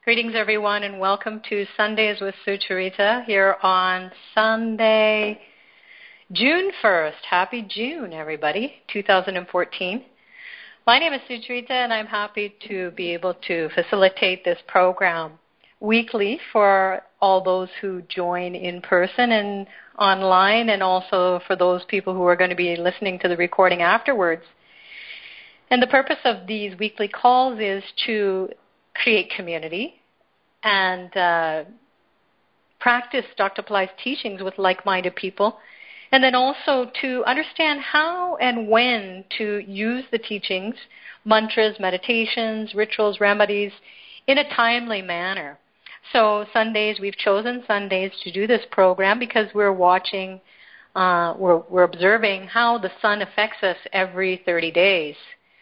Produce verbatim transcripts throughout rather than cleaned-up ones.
Greetings, everyone, and welcome to Sundays with Sucharita here on Sunday, June first. Happy June, everybody, two thousand fourteen. My name is Sucharita, and I'm happy to be able to facilitate this program weekly for all those who join in person and online, and also for those people who are going to be listening to the recording afterwards. And the purpose of these weekly calls is to create community and uh, practice Doctor Pillai's teachings with like-minded people, and then also to understand how and when to use the teachings, mantras, meditations, rituals, remedies, in a timely manner. So Sundays, we've chosen Sundays to do this program because we're watching, uh, we're, we're observing how the sun affects us every thirty days.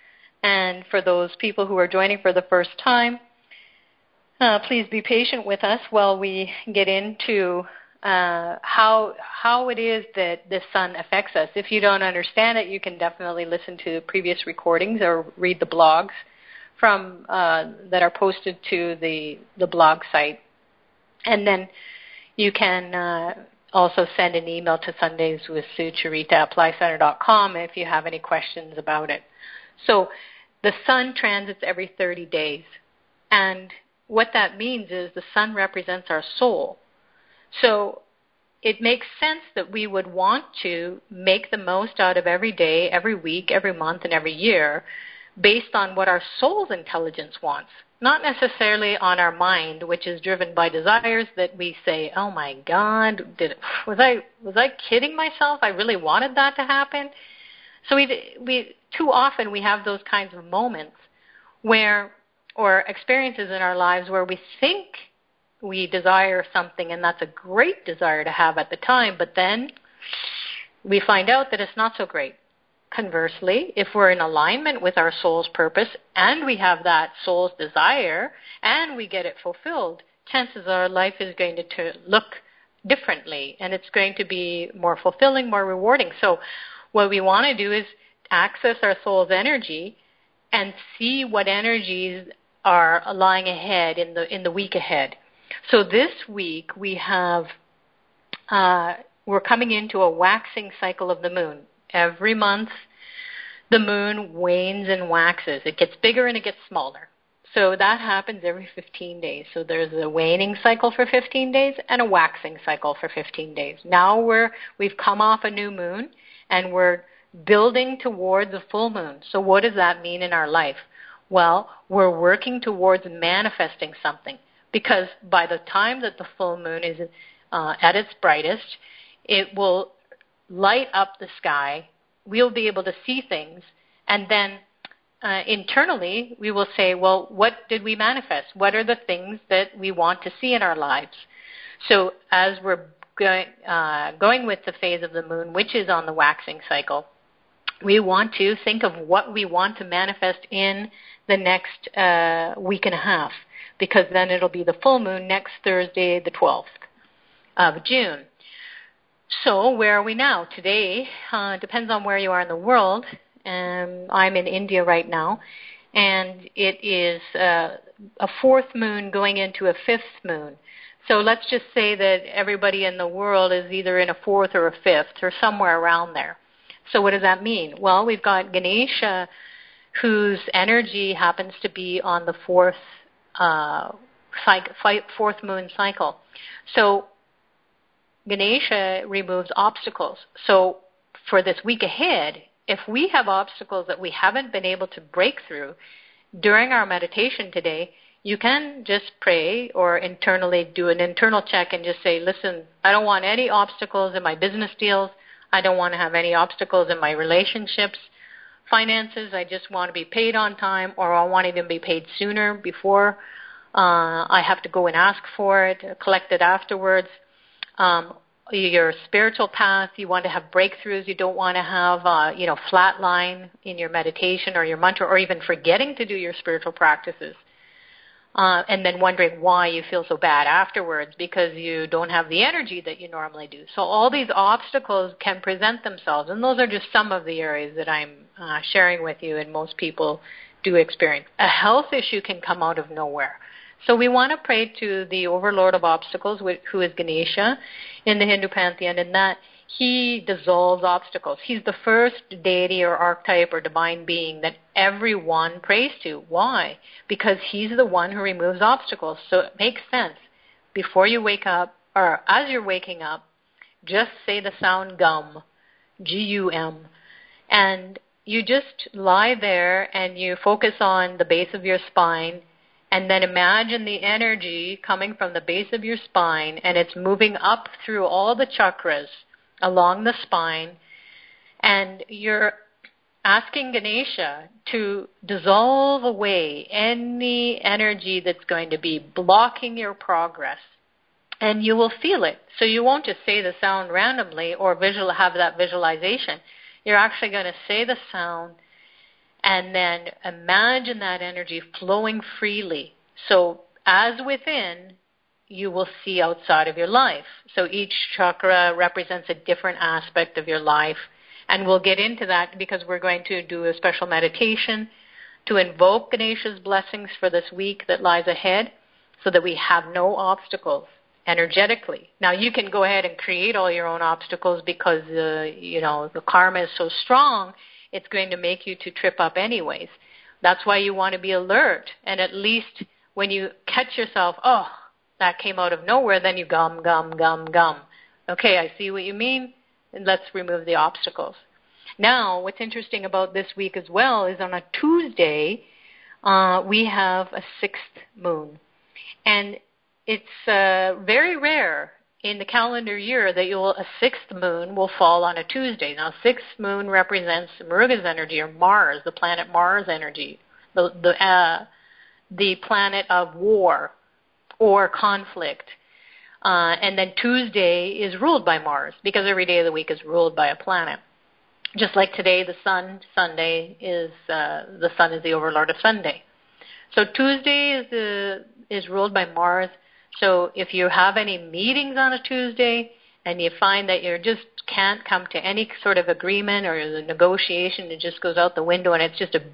And for those people who are joining for the first time, uh, please be patient with us while we get into uh, how how it is that the sun affects us. If you don't understand it, you can definitely listen to previous recordings or read the blogs from uh, that are posted to the the blog site, and then you can uh, also send an email to Sundays with Sucharita at Pillai Center dot com if you have any questions about it. So the sun transits every thirty days, and what that means is the sun represents our soul. So it makes sense that we would want to make the most out of every day, every week, every month, and every year based on what our soul's intelligence wants, not necessarily on our mind, which is driven by desires that we say, oh my God, did was I was I kidding myself? I really wanted that to happen. So we we too often we have those kinds of moments where, or experiences in our lives where we think we desire something, and that's a great desire to have at the time, but then we find out that it's not so great. Conversely, if we're in alignment with our soul's purpose and we have that soul's desire and we get it fulfilled, chances are our life is going to ter- look differently, and it's going to be more fulfilling, more rewarding. So what we want to do is access our soul's energy and see what energies are lying ahead in the in the week ahead. So this week we have, uh, we're coming into a waxing cycle of the moon. Every month the moon wanes and waxes. It gets bigger and it gets smaller. So that happens every fifteen days. So there's a waning cycle for fifteen days and a waxing cycle for fifteen days. Now we're, we've come off a new moon and we're building towards a full moon. So what does that mean in our life? Well, we're working towards manifesting something, because by the time that the full moon is uh, at its brightest, it will light up the sky. We'll be able to see things, and then uh, internally we will say, well, what did we manifest? What are the things that we want to see in our lives? So as we're going, uh, going with the phase of the moon, which is on the waxing cycle, we want to think of what we want to manifest in the next uh, week and a half, because then it'll be the full moon next Thursday, the twelfth of June. So where are we now? Today, uh, depends on where you are in the world. Um, I'm in India right now, and it is uh, a fourth moon going into a fifth moon. So let's just say that everybody in the world is either in a fourth or a fifth or somewhere around there. So what does that mean? Well, we've got Ganesha, whose energy happens to be on the fourth uh, cycle, fourth moon cycle. So Ganesha removes obstacles. So for this week ahead, if we have obstacles that we haven't been able to break through during our meditation today, you can just pray or internally do an internal check and just say, listen, I don't want any obstacles in my business deals. I don't want to have any obstacles in my relationships, finances. I just want to be paid on time, or I want to even be paid sooner before uh, I have to go and ask for it, collect it afterwards. Um, your spiritual path, you want to have breakthroughs. You don't want to have, uh, you know, flat line in your meditation or your mantra, or even forgetting to do your spiritual practices. Uh, and then wondering why you feel so bad afterwards because you don't have the energy that you normally do. So all these obstacles can present themselves, and those are just some of the areas that I'm uh, sharing with you, and most people do experience. A health issue can come out of nowhere. So we want to pray to the overlord of obstacles, who is Ganesha in the Hindu pantheon, and that he dissolves obstacles. He's the first deity or archetype or divine being that everyone prays to. Why? Because he's the one who removes obstacles. So it makes sense. Before you wake up, or as you're waking up, just say the sound gum, G U M, and you just lie there and you focus on the base of your spine, and then imagine the energy coming from the base of your spine, and it's moving up through all the chakras along the spine, and you're asking Ganesha to dissolve away any energy that's going to be blocking your progress. And you will feel it. So you won't just say the sound randomly or visual, have that visualization. You're actually going to say the sound and then imagine that energy flowing freely. So as within, you will see outside of your life. So each chakra represents a different aspect of your life. And we'll get into that because we're going to do a special meditation to invoke Ganesha's blessings for this week that lies ahead so that we have no obstacles energetically. Now you can go ahead and create all your own obstacles because, uh, you know, the karma is so strong, it's going to make you to trip up anyways. That's why you want to be alert. And at least when you catch yourself, oh, that came out of nowhere, then you gum, gum, gum, gum. Okay, I see what you mean, and let's remove the obstacles. Now, what's interesting about this week as well is on a Tuesday, uh, we have a sixth moon. And it's uh, very rare in the calendar year that you'll a sixth moon will fall on a Tuesday. Now, sixth moon represents Muruga's energy, or Mars, the planet Mars energy, the the, uh, the planet of war or conflict. Uh, and then Tuesday is ruled by Mars because every day of the week is ruled by a planet. Just like today, the sun, Sunday, is uh, the sun is the overlord of Sunday. So Tuesday is the, is ruled by Mars. So if you have any meetings on a Tuesday and you find that you just can't come to any sort of agreement or the negotiation, it just goes out the window and it's just a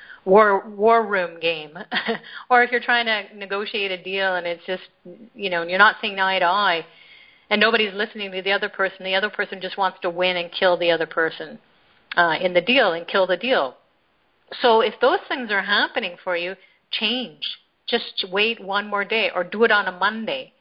war war room game. Or if you're trying to negotiate a deal and it's just, you know, you're not seeing eye to eye and nobody's listening to the other person, the other person just wants to win and kill the other person uh, in the deal and kill the deal. So if those things are happening for you, change. Just wait one more day or do it on a Monday.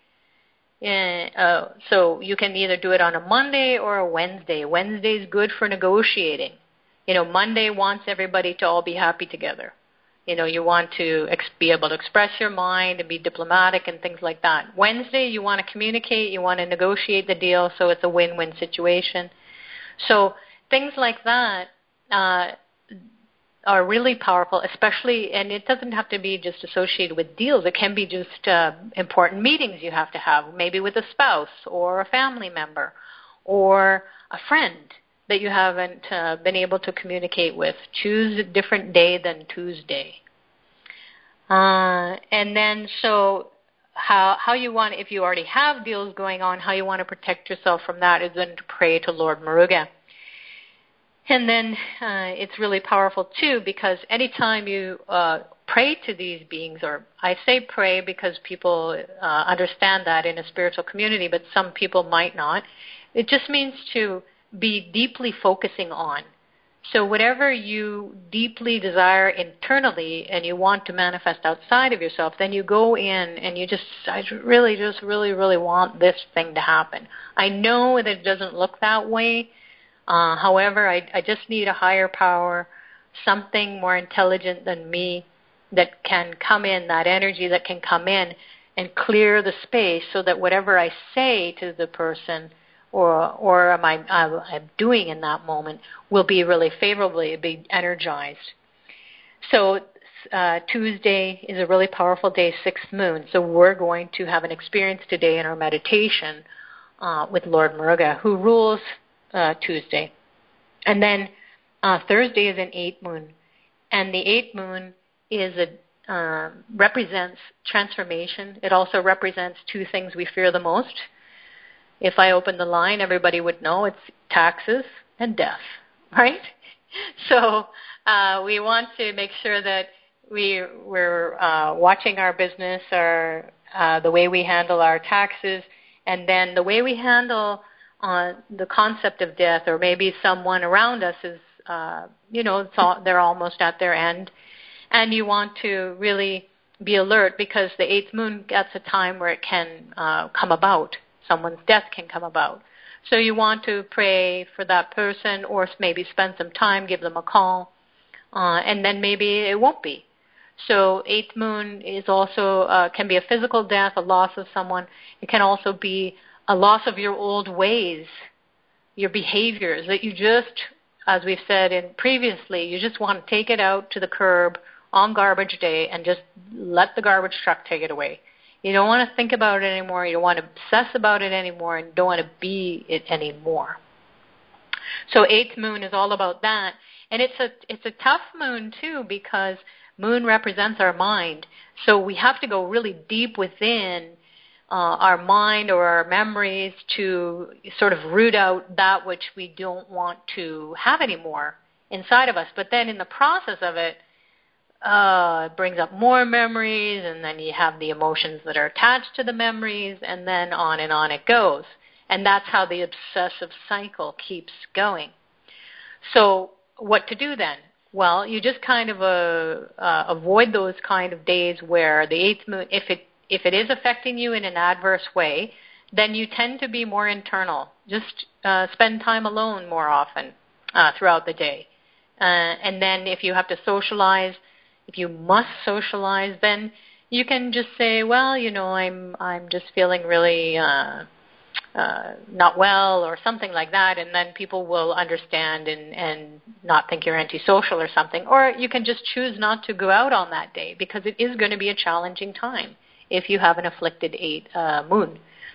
Uh, so you can either do it on a Monday or a Wednesday. Wednesday is good for negotiating. You know, Monday wants everybody to all be happy together. You know, you want to ex- be able to express your mind and be diplomatic and things like that. Wednesday, you want to communicate, you want to negotiate the deal so it's a win-win situation. So things like that uh, are really powerful, especially, and it doesn't have to be just associated with deals. It can be just uh, important meetings you have to have, maybe with a spouse or a family member or a friend that you haven't uh, been able to communicate with. Choose a different day than Tuesday. Uh, and then so how how you want, if you already have deals going on, how you want to protect yourself from that is then to pray to Lord Muruga. And then uh, it's really powerful too, because anytime you uh, pray to these beings, or I say pray because people uh, understand that in a spiritual community, but some people might not, it just means to be deeply focusing on. So whatever you deeply desire internally and you want to manifest outside of yourself, then you go in and you just, I really just really, really want this thing to happen. I know that it doesn't look that way. Uh, however, I, I just need a higher power, something more intelligent than me that can come in, that energy that can come in and clear the space so that whatever I say to the person or or am I I'm doing in that moment will be really favorably, be energized. So uh, Tuesday is a really powerful day, sixth moon. So we're going to have an experience today in our meditation uh, with Lord Muruga, who rules uh, Tuesday. And then uh, Thursday is an eighth moon. And the eighth moon is a uh, represents transformation. It also represents two things we fear the most. If I open the line, everybody would know it's taxes and death, right? So uh, we want to make sure that we, we're uh, watching our business, our, uh, the way we handle our taxes, and then the way we handle uh, the concept of death, or maybe someone around us is, uh, you know, it's all, they're almost at their end, and you want to really be alert because the eighth moon gets a time where it can uh, come about. Someone's death can come about. So you want to pray for that person, or maybe spend some time, give them a call, uh, and then maybe it won't be. So eighth moon is also uh, can be a physical death, a loss of someone. It can also be a loss of your old ways, your behaviors that you just, as we've said in previously, you just want to take it out to the curb on garbage day and just let the garbage truck take it away. You don't want to think about it anymore. You don't want to obsess about it anymore, and don't want to be it anymore. So eighth moon is all about that, and it's a it's a tough moon too because moon represents our mind. So we have to go really deep within uh, our mind or our memories to sort of root out that which we don't want to have anymore inside of us. But then in the process of it, Uh, it brings up more memories, and then you have the emotions that are attached to the memories, and then on and on it goes. And that's how the obsessive cycle keeps going. So what to do then? Well, you just kind of uh, uh, avoid those kind of days where the eighth moon, if it if it is affecting you in an adverse way, then you tend to be more internal. Just uh, spend time alone more often uh, throughout the day. Uh, and then if you have to socialize, if you must socialize, then you can just say, well, you know, I'm I'm just feeling really uh, uh, not well or something like that, and then people will understand and, and not think you're antisocial or something. Or you can just choose not to go out on that day because it is going to be a challenging time if you have an afflicted eighth uh, moon.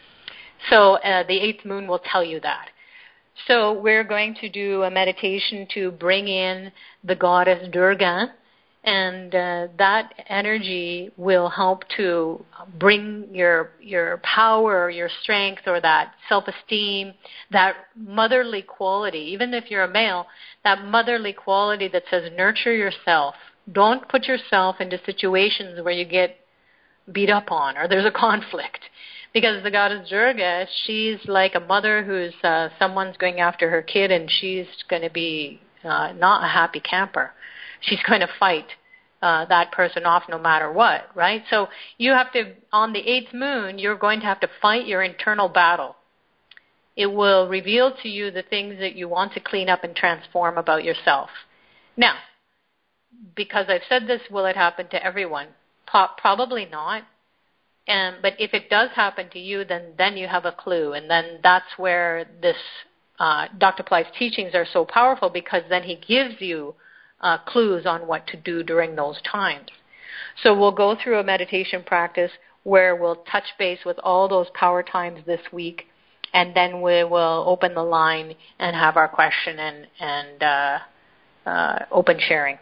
So uh, the eighth moon will tell you that. So we're going to do a meditation to bring in the goddess Durga, and uh, that energy will help to bring your your power, your strength, or that self-esteem, that motherly quality. Even if you're a male, that motherly quality that says nurture yourself. Don't put yourself into situations where you get beat up on or there's a conflict. Because the goddess Durga, she's like a mother who's, uh, someone's going after her kid, and she's going to be uh, not a happy camper. She's going to fight uh, that person off no matter what, right? So you have to, on the eighth moon, you're going to have to fight your internal battle. It will reveal to you the things that you want to clean up and transform about yourself. Now, because I've said this, will it happen to everyone? Po- probably not. Um, but if it does happen to you, then, then you have a clue. And then that's where this uh, Doctor Ply's teachings are so powerful, because then he gives you uh, clues on what to do during those times. So we'll go through a meditation practice where we'll touch base with all those power times this week, and then we will open the line and have our question and, and uh, uh, open sharing.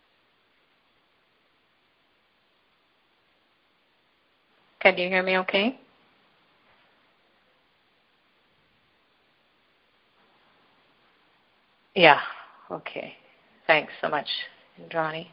Can you hear me okay? Yeah, okay. Thanks so much, Indrani.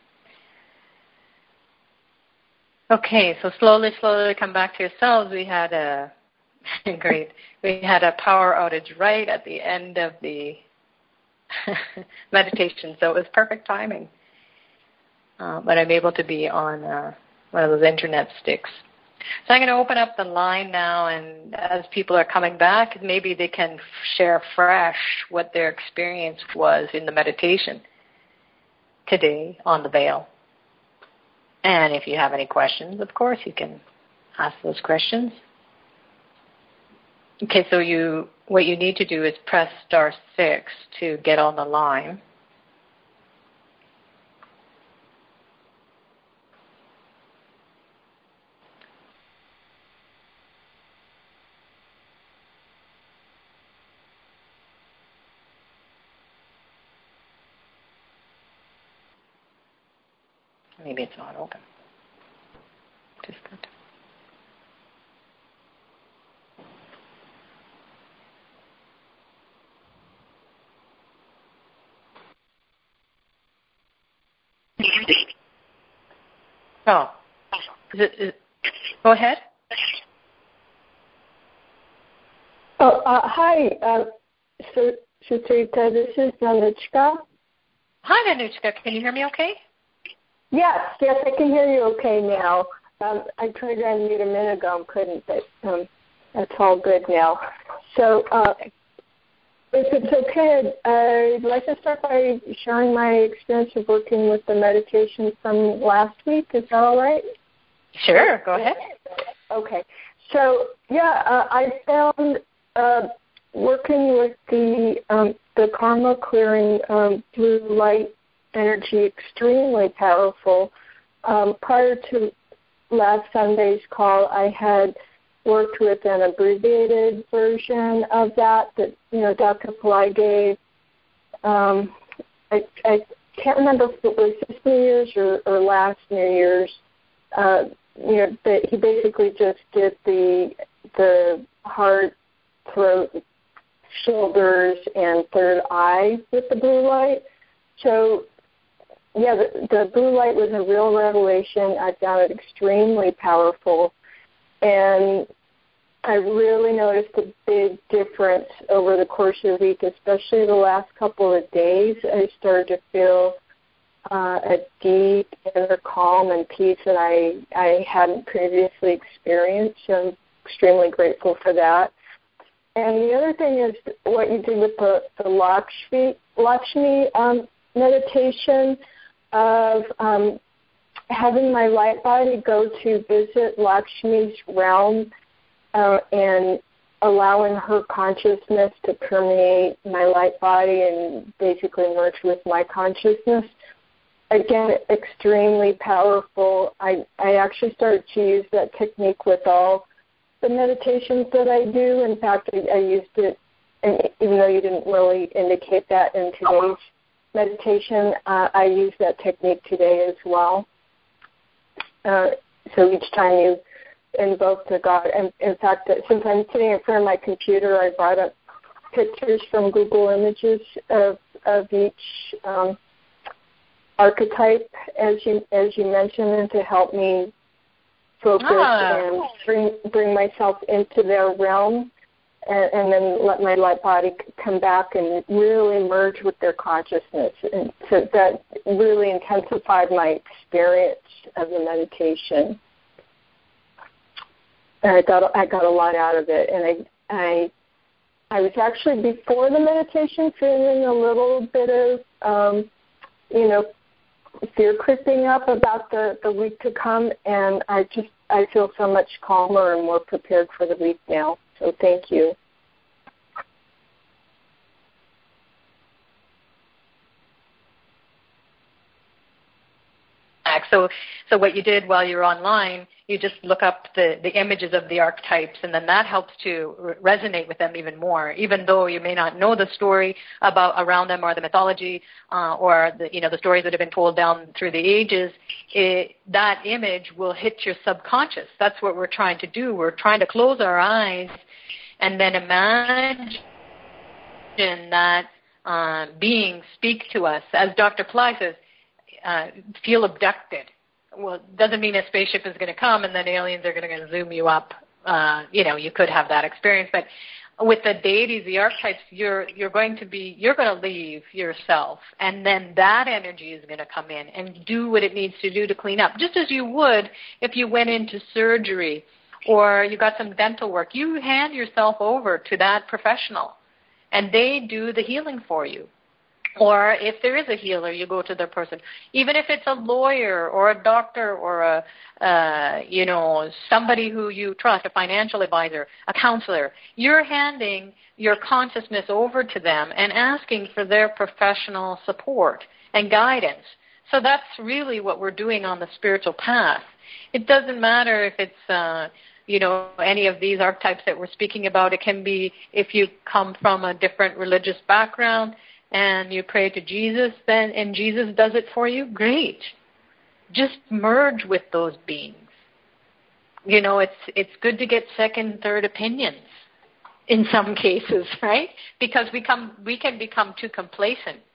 Okay, so slowly, slowly come back to yourselves. We had a, great, we had a power outage right at the end of the meditation, so it was perfect timing. Uh, but I'm able to be on uh, one of those internet sticks. So I'm going to open up the line now, and as people are coming back, maybe they can share fresh what their experience was in the meditation today on the veil. And if you have any questions, of course, you can ask those questions. Okay, so you what you need to do is press star six to get on the line. Maybe it's not open. Just good. Oh, is it, is, go ahead. Oh, uh, hi, uh, Sucharita. This is Nanuchka. Hi, Nanuchka. Can you hear me okay? Yes, yes, I can hear you okay now. Um, I tried to unmute a minute ago and couldn't, but um, that's all good now. So uh, if it's okay, I'd like to start by sharing my experience of working with the meditation from last week. Is that all right? Sure, go ahead. Okay. So, yeah, uh, I found uh, working with the um, the karma clearing um, blue light energy extremely powerful. Um, prior to last Sunday's call, I had worked with an abbreviated version of that that, you know, Doctor Pillai gave. Um, I, I can't remember if it was this New Year's or, or last New Year's. Uh, you know, that he basically just did the the heart, throat, shoulders, and third eye with the blue light. So, yeah, the, the blue light was a real revelation. I found it extremely powerful, and I really noticed a big difference over the course of the week, especially the last couple of days. I started to feel uh, a deep inner calm and peace that I, I hadn't previously experienced. So I'm extremely grateful for that. And the other thing is what you did with the, the Lakshmi, Lakshmi um, meditation of um, having my light body go to visit Lakshmi's realm uh, and allowing her consciousness to permeate my light body and basically merge with my consciousness. Again, extremely powerful. I, I actually started to use that technique with all the meditations that I do. In fact, I, I used it, and even though you didn't really indicate that in today's meditation, uh, I use that technique today as well. Uh, so each time you invoke the God, and in fact, since I'm sitting in front of my computer, I brought up pictures from Google Images of, of each um, archetype, as you as you mentioned, and to help me focus ah. and bring bring myself into their realm, and, and then let my light body come back and really merge with their consciousness. And so that really intensified my experience of the meditation. And I got I got a lot out of it, and I I I was actually before the meditation feeling a little bit of um, you know. fear creeping up about the, the week to come, and I just I feel so much calmer and more prepared for the week now. So thank you. So, so what you did while you're online, you just look up the, the images of the archetypes, and then that helps to re- resonate with them even more. Even though you may not know the story about around them or the mythology uh, or the you know the stories that have been told down through the ages, it, that image will hit your subconscious. That's what we're trying to do. We're trying to close our eyes and then imagine that uh, beings speak to us, as Doctor Pillai says. Uh, feel abducted. Well, it doesn't mean a spaceship is going to come and then aliens are going to zoom you up. Uh, you know, you could have that experience, but with the deities, the archetypes, you're you're going to be you're going to leave yourself, and then that energy is going to come in and do what it needs to do to clean up, just as you would if you went into surgery or you got some dental work. You hand yourself over to that professional, and they do the healing for you. Or if there is a healer, you go to the person. Even if it's a lawyer or a doctor or a, uh, you know, somebody who you trust, a financial advisor, a counselor, you're handing your consciousness over to them and asking for their professional support and guidance. So that's really what we're doing on the spiritual path. It doesn't matter if it's, uh, you know, any of these archetypes that we're speaking about. It can be if you come from a different religious background and you pray to Jesus, then and Jesus does it for you, great. Just merge with those beings. You know, it's it's good to get second, third opinions in some cases, right? Because we come we can become too complacent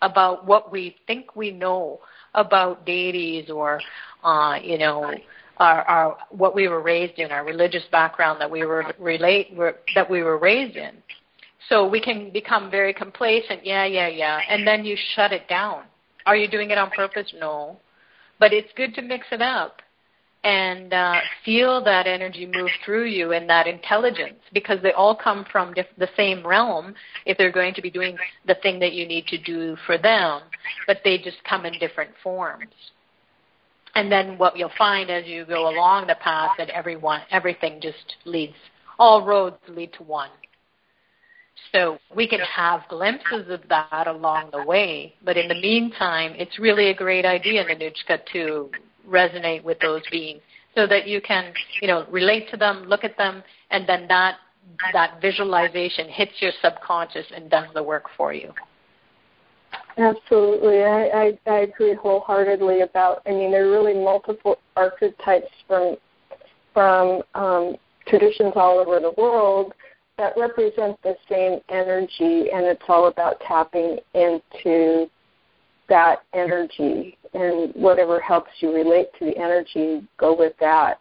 about what we think we know about deities or, uh, you know, our, our what we were raised in, our religious background that we were relate were, that we were raised in. So we can become very complacent. Yeah, yeah, yeah, and then you shut it down. Are you doing it on purpose? No, but it's good to mix it up and uh, feel that energy move through you and that intelligence, because they all come from diff- the same realm if they're going to be doing the thing that you need to do for them, but they just come in different forms. And then what you'll find as you go along the path, that everyone, everything just leads, all roads lead to one. So we can have glimpses of that along the way, but in the meantime, it's really a great idea, Nanuchka, to resonate with those beings so that you can, you know, relate to them, look at them, and then that that visualization hits your subconscious and does the work for you. Absolutely. I, I, I agree wholeheartedly about, I mean, there are really multiple archetypes from, from um, traditions all over the world that represent the same energy, and it's all about tapping into that energy, and whatever helps you relate to the energy, go with that.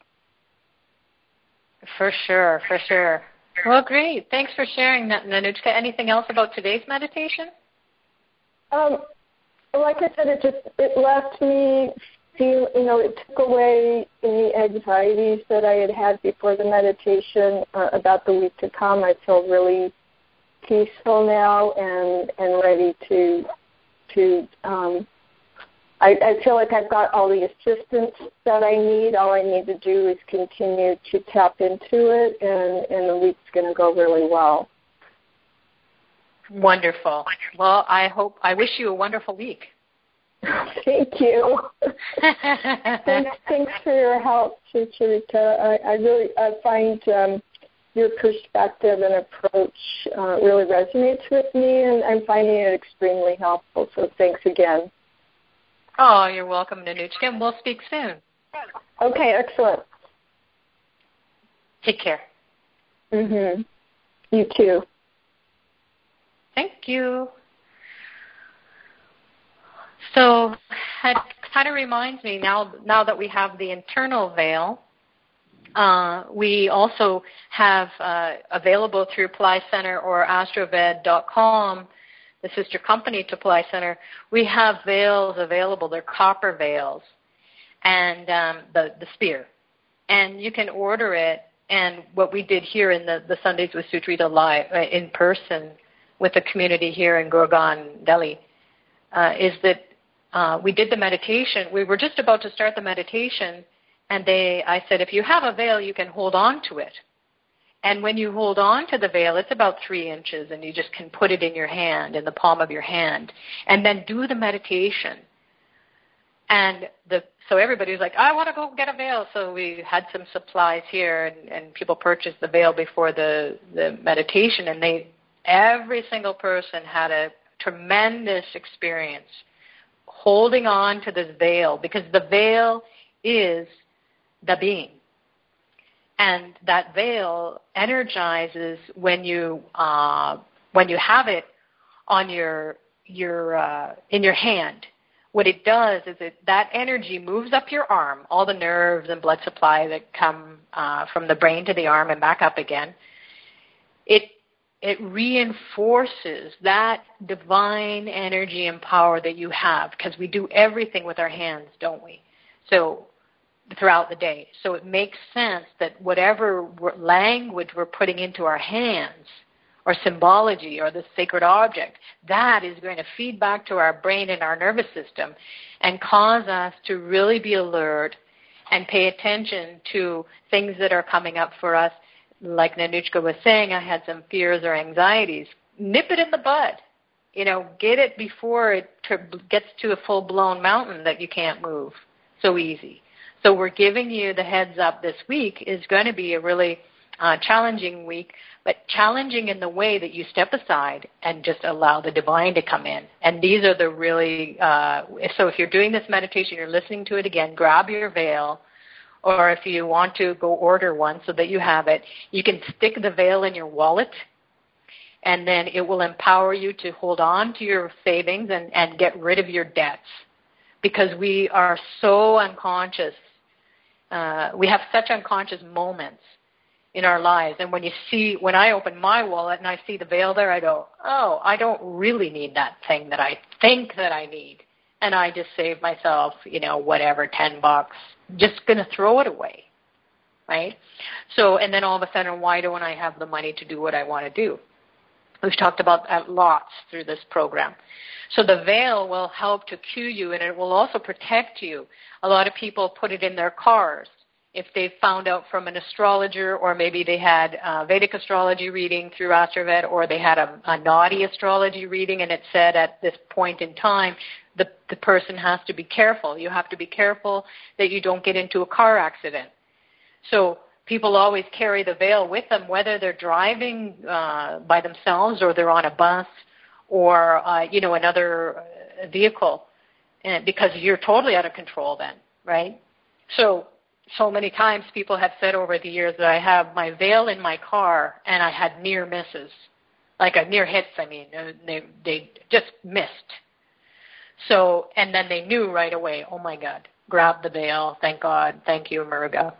For sure, for sure. Well, great. Thanks for sharing that, Nanuchka. Anything else about today's meditation? Um, like I said, it just it left me feel, you know, it took away any anxieties that I had had before the meditation uh, about the week to come. I feel really peaceful now and and ready to. To, um, I, I feel like I've got all the assistance that I need. All I need to do is continue to tap into it, and, and the week's going to go really well. Wonderful. Well, I hope, I wish you a wonderful week. Thank you. thanks, thanks for your help, Sucharita. I, I really I find um, your perspective and approach uh, really resonates with me, and I'm finding it extremely helpful. So thanks again. Oh, you're welcome, Nanuchka, and we'll speak soon. Okay, excellent. Take care. Mm-hmm. You too. Thank you. So it kind of reminds me now, now that we have the internal veil, Uh, we also have uh, available through Ply Center or astroved dot com, the sister company to Ply Center, we have veils available. They're copper veils, and um, the, the spear. And you can order it. And what we did here in the, the Sundays with Sucharita Live uh, in person with the community here in Gurgaon, Delhi, uh, is that uh, we did the meditation. We were just about to start the meditation, and they, I said, if you have a veil, you can hold on to it. And when you hold on to the veil, it's about three inches, and you just can put it in your hand, in the palm of your hand, and then do the meditation. And the, so everybody was like, I want to go get a veil. So we had some supplies here, and, and people purchased the veil before the, the meditation, and they, every single person had a tremendous experience holding on to this veil, because the veil is the being. And that veil energizes when you uh, when you have it on your your uh, in your hand. What it does is it that energy moves up your arm, all the nerves and blood supply that come uh, from the brain to the arm and back up again. It it reinforces that divine energy and power that you have, because we do everything with our hands, don't we? So throughout the day. So it makes sense that whatever language we're putting into our hands, or symbology, or the sacred object, that is going to feed back to our brain and our nervous system and cause us to really be alert and pay attention to things that are coming up for us. Like Nanuchka was saying, I had some fears or anxieties. Nip it in the bud. You know, get it before it gets to a full-blown mountain that you can't move so easy. So we're giving you the heads up this week is going to be a really uh, challenging week, but challenging in the way that you step aside and just allow the divine to come in. And these are the really, uh, so if you're doing this meditation, you're listening to it again, grab your veil, or if you want to, go order one so that you have it. You can stick the veil in your wallet, and then it will empower you to hold on to your savings and, and get rid of your debts, because we are so unconscious. Uh, we have such unconscious moments in our lives. And when you see, when I open my wallet and I see the veil there, I go, oh, I don't really need that thing that I think that I need. And I just save myself, you know, whatever, ten bucks, just going to throw it away, right? So, and then all of a sudden, why don't I have the money to do what I want to do? We've talked about that lots through this program. So the veil will help to cue you, and it will also protect you. A lot of people put it in their cars. If they found out from an astrologer, or maybe they had a Vedic astrology reading through Astrovet, or they had a, a naughty astrology reading, and it said at this point in time, the, the person has to be careful. You have to be careful that you don't get into a car accident. So people always carry the veil with them, whether they're driving uh, by themselves or they're on a bus or, uh, you know, another vehicle, and because you're totally out of control then, right? So So many times people have said over the years that I have my veil in my car and I had near misses, like a near hits, I mean, they, they just missed. So, and then they knew right away, oh my God, grab the veil, thank God, thank you, Muruga.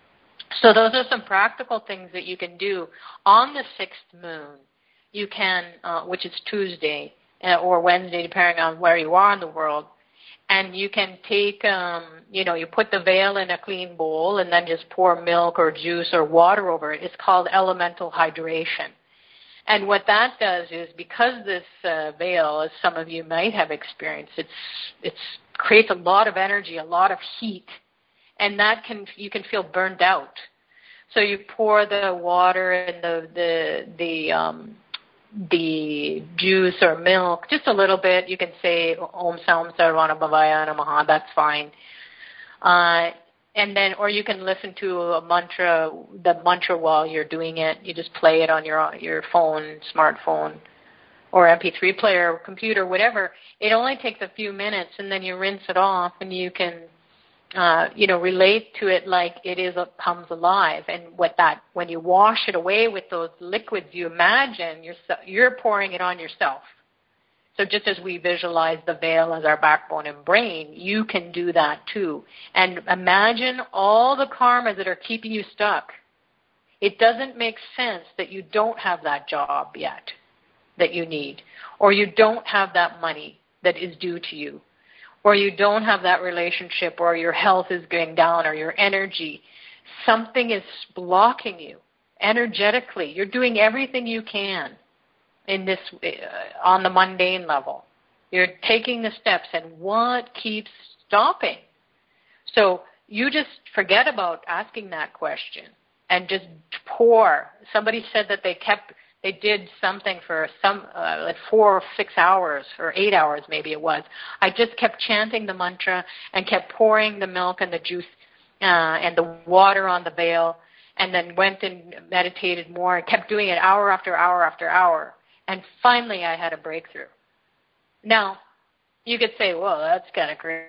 So those are some practical things that you can do on the sixth moon. You can, uh, which is Tuesday uh, or Wednesday, depending on where you are in the world. And you can take, um, you know, you put the veil in a clean bowl and then just pour milk or juice or water over it. It's called elemental hydration. And what that does is, because this uh, veil, as some of you might have experienced, it's it's creates a lot of energy, a lot of heat, and that can you can feel burned out. So you pour the water and the the the um, the juice or milk, just a little bit. You can say Om Sam Sarvana Bhavaya Namaha, that's fine. Uh, and then, or you can listen to a mantra, the mantra while you're doing it. You just play it on your your phone, smartphone, or M P three player, or computer, whatever. It only takes a few minutes, and then you rinse it off, and you can Uh, you know, relate to it like it is a, comes alive. And what that, when you wash it away with those liquids, you imagine you're, you're pouring it on yourself. So just as we visualize the veil as our backbone and brain, you can do that too. And imagine all the karmas that are keeping you stuck. It doesn't make sense that you don't have that job yet that you need, or you don't have that money that is due to you, or you don't have that relationship, or your health is going down, or your energy. Something is blocking you energetically. You're doing everything you can in this uh, on the mundane level. You're taking the steps, and what keeps stopping? So you just forget about asking that question and just pour. Somebody said that they kept They did something for some uh, like four or six hours or eight hours, maybe it was. I just kept chanting the mantra and kept pouring the milk and the juice uh, and the water on the veil, and then went and meditated more and kept doing it hour after hour after hour. And finally, I had a breakthrough. Now, you could say, well, that's kind of crazy.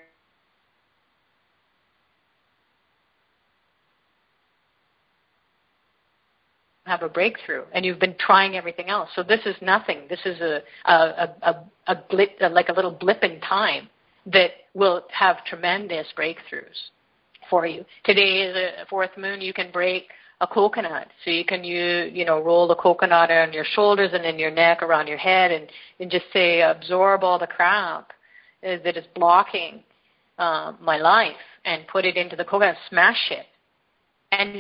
Have a breakthrough, and you've been trying everything else. So this is nothing. This is a a a, a blip, like a little blip in time that will have tremendous breakthroughs for you. Today is a fourth moon. You can break a coconut, so you can you you know roll the coconut on your shoulders and in your neck, around your head, and and just say, absorb all the crap that is blocking uh, my life, and put it into the coconut, smash it, and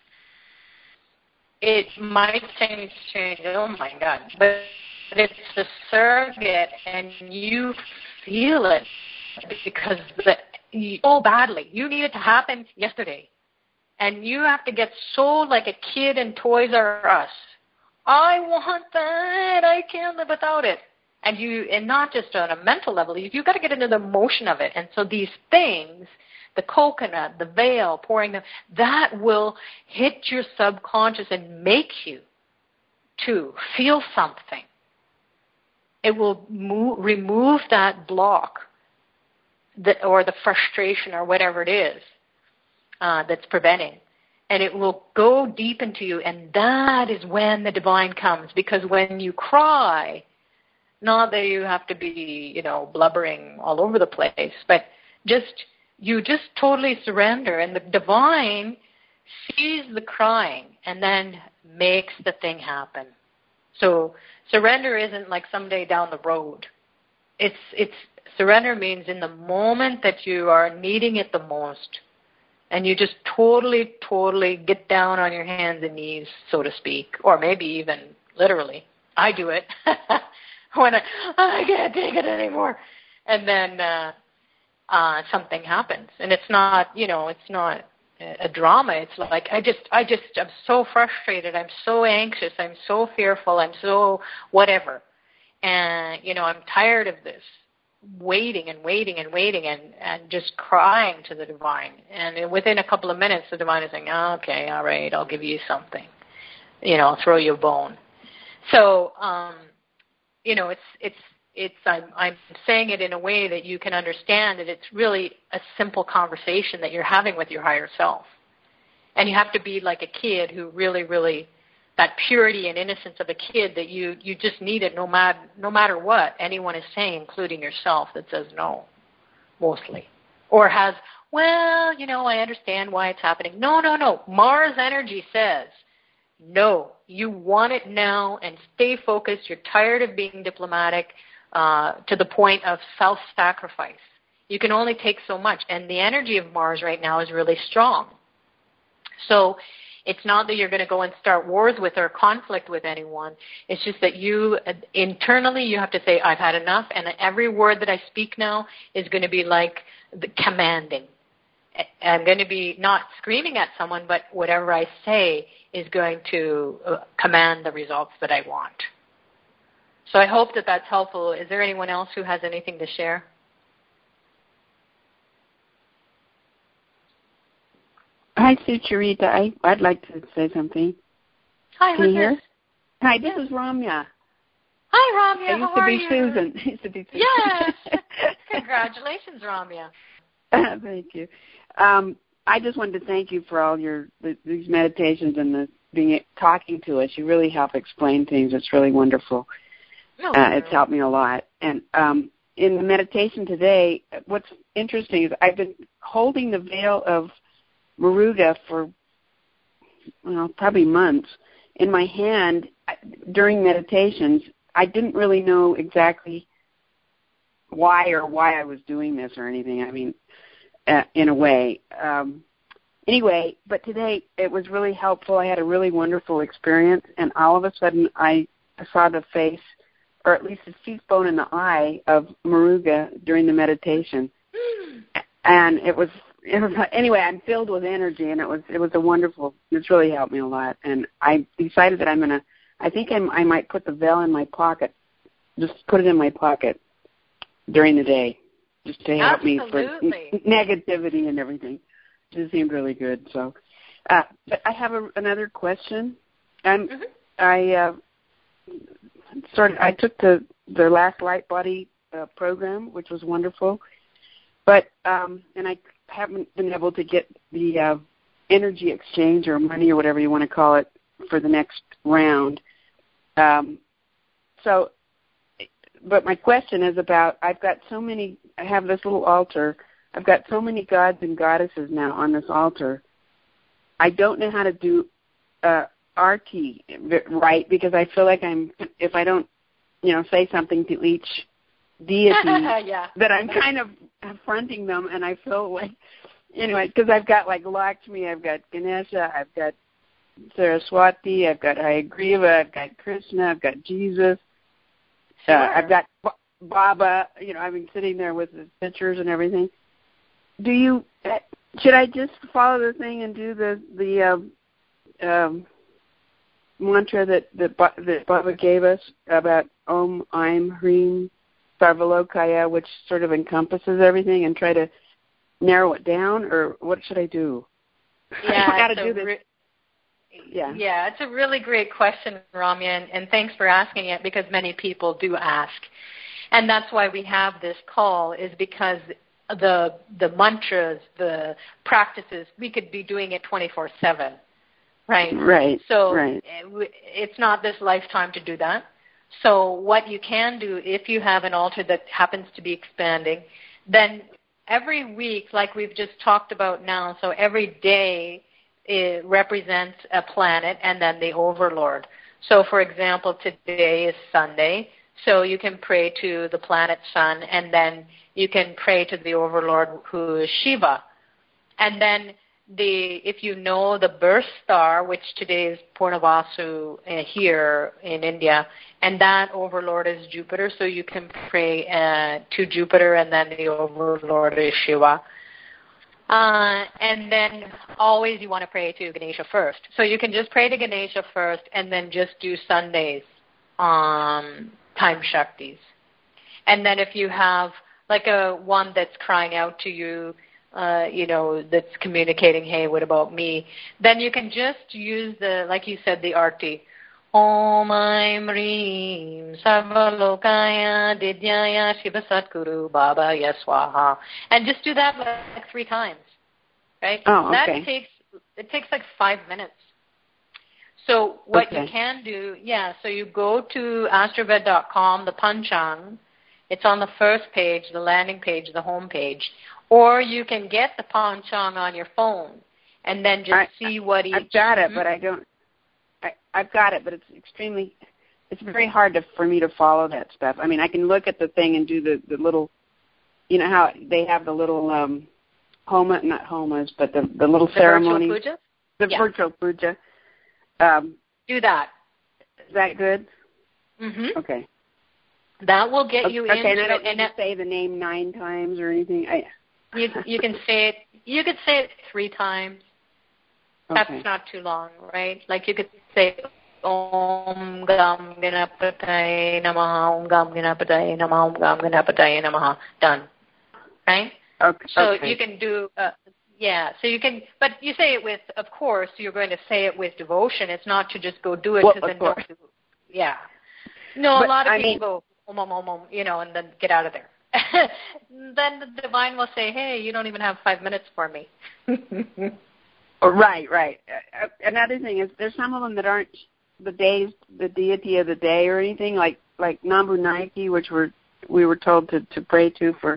it might seem strange, oh my God, but it's a surrogate, and you feel it because the, you, so badly. You need it to happen yesterday, and you have to get so like a kid in Toys R Us. I want that. I can't live without it. And you, and not just on a mental level. You you've got to get into the motion of it. And so these things, the coconut, the veil, pouring them, that will hit your subconscious and make you to feel something. It will move, remove that block that, or the frustration or whatever it is uh, that's preventing. and it will go deep into you, and that is when the divine comes. Because when you cry, not that you have to be, you know, blubbering all over the place, but just you just totally surrender, and the divine sees the crying and then makes the thing happen. So surrender isn't like someday down the road. It's it's surrender means in the moment that you are needing it the most, and you just totally, totally get down on your hands and knees, so to speak, or maybe even literally. I do it when I, I can't take it anymore, and then uh, uh, something happens, and it's not, you know, it's not a drama. It's like I just, I just, I'm so frustrated. I'm so anxious. I'm so fearful. I'm so whatever, and you know, I'm tired of this. Waiting and waiting and waiting and, and just crying to the divine. And within a couple of minutes, the divine is saying, oh, okay, all right, I'll give you something. You know, I'll throw you a bone. So, um, you know, it's, it's, it's, I'm, I'm saying it in a way that you can understand that it's really a simple conversation that you're having with your higher self. And you have to be like a kid who really, really, that purity and innocence of a kid that you, you just need it no, mat, no matter what anyone is saying, including yourself, that says no, mostly. Or has, well, you know, I understand why it's happening. No, no, no. Mars energy says, no, you want it now and stay focused. You're tired of being diplomatic uh, to the point of self-sacrifice. You can only take so much. And the energy of Mars right now is really strong. So it's not that you're going to go and start wars with or conflict with anyone. It's just that you, internally, you have to say, I've had enough, and every word that I speak now is going to be like the commanding. I'm going to be not screaming at someone, but whatever I say is going to command the results that I want. So I hope that that's helpful. Is there anyone else who has anything to share? Hi, Sucharita. I, I'd like to say something. Hi, Can you who's hear? this? Hi, this is Ramya. Hi, Ramya. I used How to are be you? Susan. I used to be Susan. Yes. Congratulations, Ramya. Thank you. Um, I just wanted to thank you for all your the, these meditations and the being talking to us. You really help explain things. It's really wonderful. Oh, uh, it's helped me a lot. And um, in the meditation today, what's interesting is I've been holding the veil of Muruga for well, probably months in my hand during meditations. I didn't really know exactly why or why I was doing this or anything. I mean, uh, in a way. Um, anyway, but today it was really helpful. I had a really wonderful experience, and all of a sudden I saw the face, or at least the cheekbone in the eye of Muruga during the meditation. And it was It was, anyway, I'm filled with energy, and it was it was a wonderful. It's really helped me a lot, and I decided that I'm gonna. I think I'm, I might put the veil in my pocket, just put it in my pocket during the day, just to help Absolutely. me for negativity and everything. It just seemed really good. So, uh, but I have a, another question. I'm mm-hmm. I uh, sort of I took the the last Light Body uh, program, which was wonderful, but um, and I. haven't been able to get the uh, energy exchange or money or whatever you want to call it for the next round. Um, so, but my question is about, I've got so many, I have this little altar. I've got so many gods and goddesses now on this altar. I don't know how to do uh, arti right because I feel like I'm, if I don't, you know, say something to each deity, yeah. that I'm kind of affronting them, and I feel like, anyway, because I've got like Lakshmi, I've got Ganesha, I've got Saraswati, I've got Hayagriva, I've got Krishna, I've got Jesus, sure. uh, I've got B- Baba, you know, I've been sitting there with the pictures and everything. Do you, should I just follow the thing and do the, the um, um, mantra that, that, that Baba gave us about Om, Aim, Hreem, Sarvalokaya, which sort of encompasses everything, and try to narrow it down, or what should I do? Yeah, I got to do this. Re- yeah. yeah, it's a really great question, Ramya, and, and thanks for asking it, because many people do ask. And that's why we have this call, is because the the mantras, the practices, we could be doing it twenty-four seven, right? Right. So right. it's not this lifetime to do that. So what you can do, if you have an altar that happens to be expanding, then every week, like we've just talked about now, so every day it represents a planet and then the overlord. So, for example, today is Sunday, so you can pray to the planet Sun, and then you can pray to the overlord, who is Shiva. And then the if you know the birth star, which today is Purnavasu uh, here in India, and that overlord is Jupiter, so you can pray uh, to Jupiter, and then the overlord is Shiva. Uh, and then always you want to pray to Ganesha first. So you can just pray to Ganesha first and then just do Sundays um, time Shaktis. And then if you have like a one that's crying out to you, uh, you know, that's communicating, hey, what about me? Then you can just use the, like you said, the arti. Om Aim Reem Sarvalokaya Didyaya Shiva Satguru Baba Yaswaha. And just do that like three times, right? Oh, okay. That takes, it takes like five minutes. So what okay. you can do, yeah, so you go to astroved dot com, the Panchang. It's on the first page, the landing page, the home page. Or you can get the Panchang on your phone and then just I, see what each... I've got it, mm-hmm. but I don't... I, I've got it, but it's extremely, it's very hard to, for me to follow that stuff. I mean, I can look at the thing and do the, the little, you know how they have the little um, homa, not homas, but the, the little the ceremony. Virtual puja? The yeah. virtual puja. Um, do that. Is that good? Mm-hmm. Okay. That will get okay, you okay, into and I don't it. need And to say the name nine times or anything. I, you, you can say it, you could say it three times. Okay. That's not too long, right? Like you could say, Om Gam Ganapataye Namaha, Om Gam Ganapataye Namaha, Om Gam Ganapataye Namaha. Done. Right? Okay. So okay. you can do, uh, yeah, so you can, but you say it with, of course, you're going to say it with devotion. It's not to just go do it well, because then course. no, yeah. No, but, a lot of I people mean, go, om, om, om, om, you know, and then get out of there. Then the divine will say, hey, you don't even have five minutes for me. oh, right, right. Uh, another thing is there's some of them that aren't the days, the deity of the day or anything, like like Nambu Naiki, which we're, we were told to, to pray to for,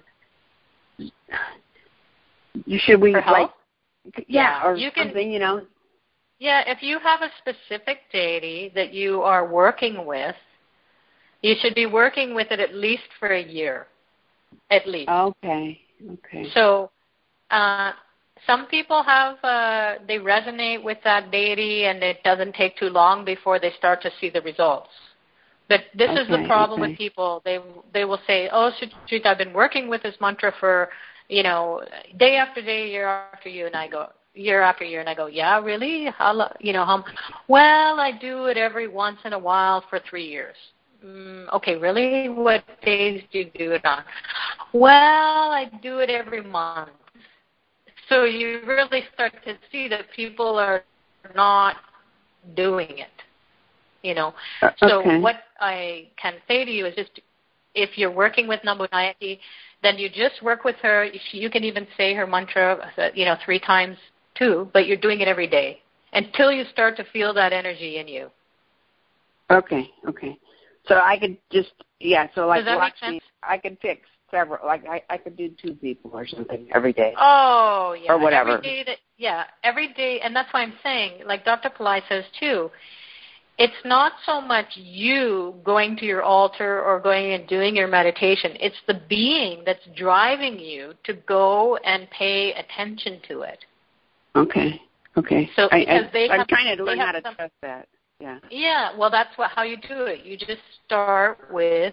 you should we, for like, help? yeah, yeah, or you can, something, you know. Yeah, if you have a specific deity that you are working with, you should be working with it at least for a year, at least. Okay, okay. So uh, some people have, uh, they resonate with that deity and it doesn't take too long before they start to see the results. But this okay, is the problem okay. with people. They they will say, oh, Suchita, I've been working with this mantra for, you know, day after day, year after year, and I go, year after year, and I go, yeah, really? How, you know, how, well, I do it every once in a while for three years. Mm, okay, really? What days do you do it on? Well, I do it every month. So you really start to see that people are not doing it, you know. Uh, so okay. what I can say to you is just, if you're working with Nambu Naiki, then you just work with her. You can even say her mantra, you know, three times too, but you're doing it every day until you start to feel that energy in you. Okay, okay. So I could just, yeah, so like Does that watch make sense? me, I could pick several, like I, I could do two people or something every day. Oh, yeah. Or whatever. Every day that, yeah, every day, and that's why I'm saying, like Doctor Pillai says too, it's not so much you going to your altar or going and doing your meditation. It's the being that's driving you to go and pay attention to it. Okay, okay. So I, because I, they I'm have, trying to learn how to some, trust that. Yeah. Yeah, well, that's what how you do it. You just start with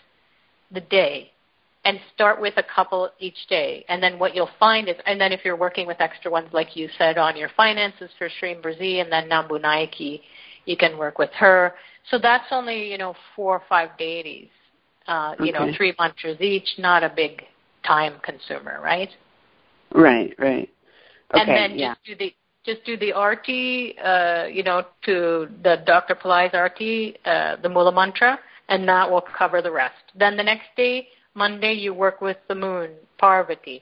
the day and start with a couple each day. And then what you'll find is, and then if you're working with extra ones, like you said, on your finances for Sri Brzi and then Nambu Naiki, you can work with her. So that's only, you know, four or five deities, uh, you okay. know, three mantras each, not a big time consumer, right? Right, right. Okay, and then yeah. just do the just do the arti, uh, you know, to the Doctor Pillai's arti, uh, the Mula Mantra, and that will cover the rest. Then the next day, Monday, you work with the moon, Parvati.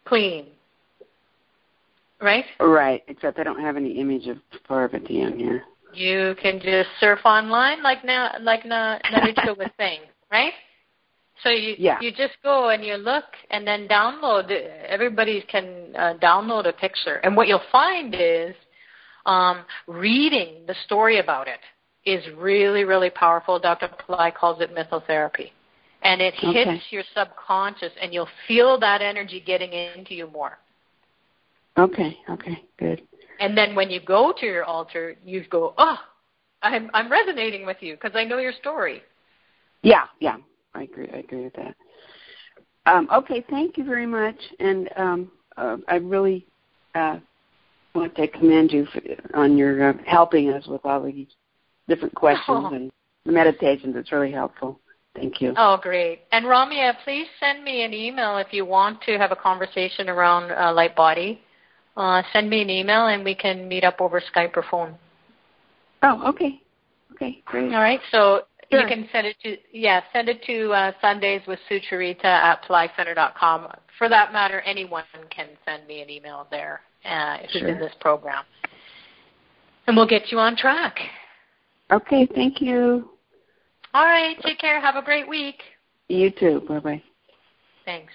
clean. Right? Right, except I don't have any image of Parvati on here. You can just surf online like now, like Na- Naritra was saying, right? So you yeah. you just go and you look and then download. Everybody can uh, download a picture. And what you'll find is um, reading the story about it is really, really powerful. Doctor Pillai calls it mythotherapy. And it okay. hits your subconscious, and you'll feel that energy getting into you more. Okay, okay, good. And then when you go to your altar, you go, oh, I'm I'm resonating with you because I know your story. Yeah, yeah, I agree. I agree with that. Um, okay, thank you very much, and um, uh, I really uh, want to commend you for, on your uh, helping us with all these different questions oh. and meditations. It's really helpful. Thank you. Oh, great. And Ramya, please send me an email if you want to have a conversation around uh, light body. Uh, send me an email and we can meet up over Skype or phone. Oh, okay. Okay, great. All right. So sure. you can send it to, yeah, send it to uh, Sundays with Sucharita at Pillai Center dot com. For that matter, anyone can send me an email there uh, who's sure. in this program. And we'll get you on track. Okay, thank you. All right. Take care. Have a great week. You too. Bye-bye. Thanks.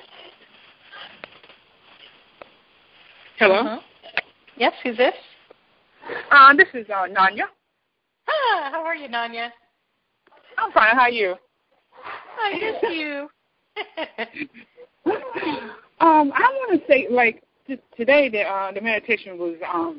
Hello? Uh-huh. Yes, who's this? Uh, this is uh, Nanya. Ah, how are you, Nanya? I'm fine. How are you? I miss you. um, I want to say, like, t- today the uh, the meditation was, um,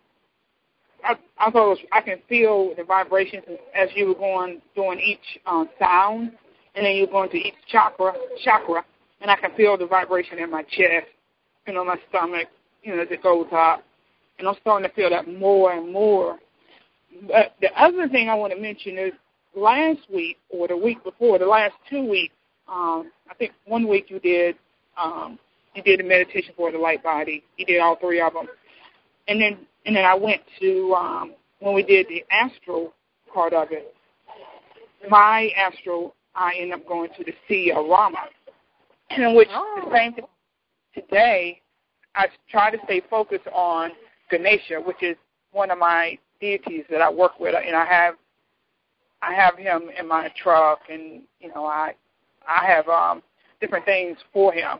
I, I thought it was, I can feel the vibrations as you were going, doing each uh, sound, and then you're going to each chakra, chakra, and I can feel the vibration in my chest, you know, my stomach, you know, as it goes up. And I'm starting to feel that more and more. But the other thing I want to mention is last week or the week before, the last two weeks, um, I think one week you did um, you did a meditation for the light body. You did all three of them. And then and then I went to, um, when we did the astral part of it, my astral, I ended up going to the Sea of Rama. And in which oh. the same thing today, I try to stay focused on Ganesha, which is one of my deities that I work with, and I have I have him in my truck, and you know I I have um, different things for him.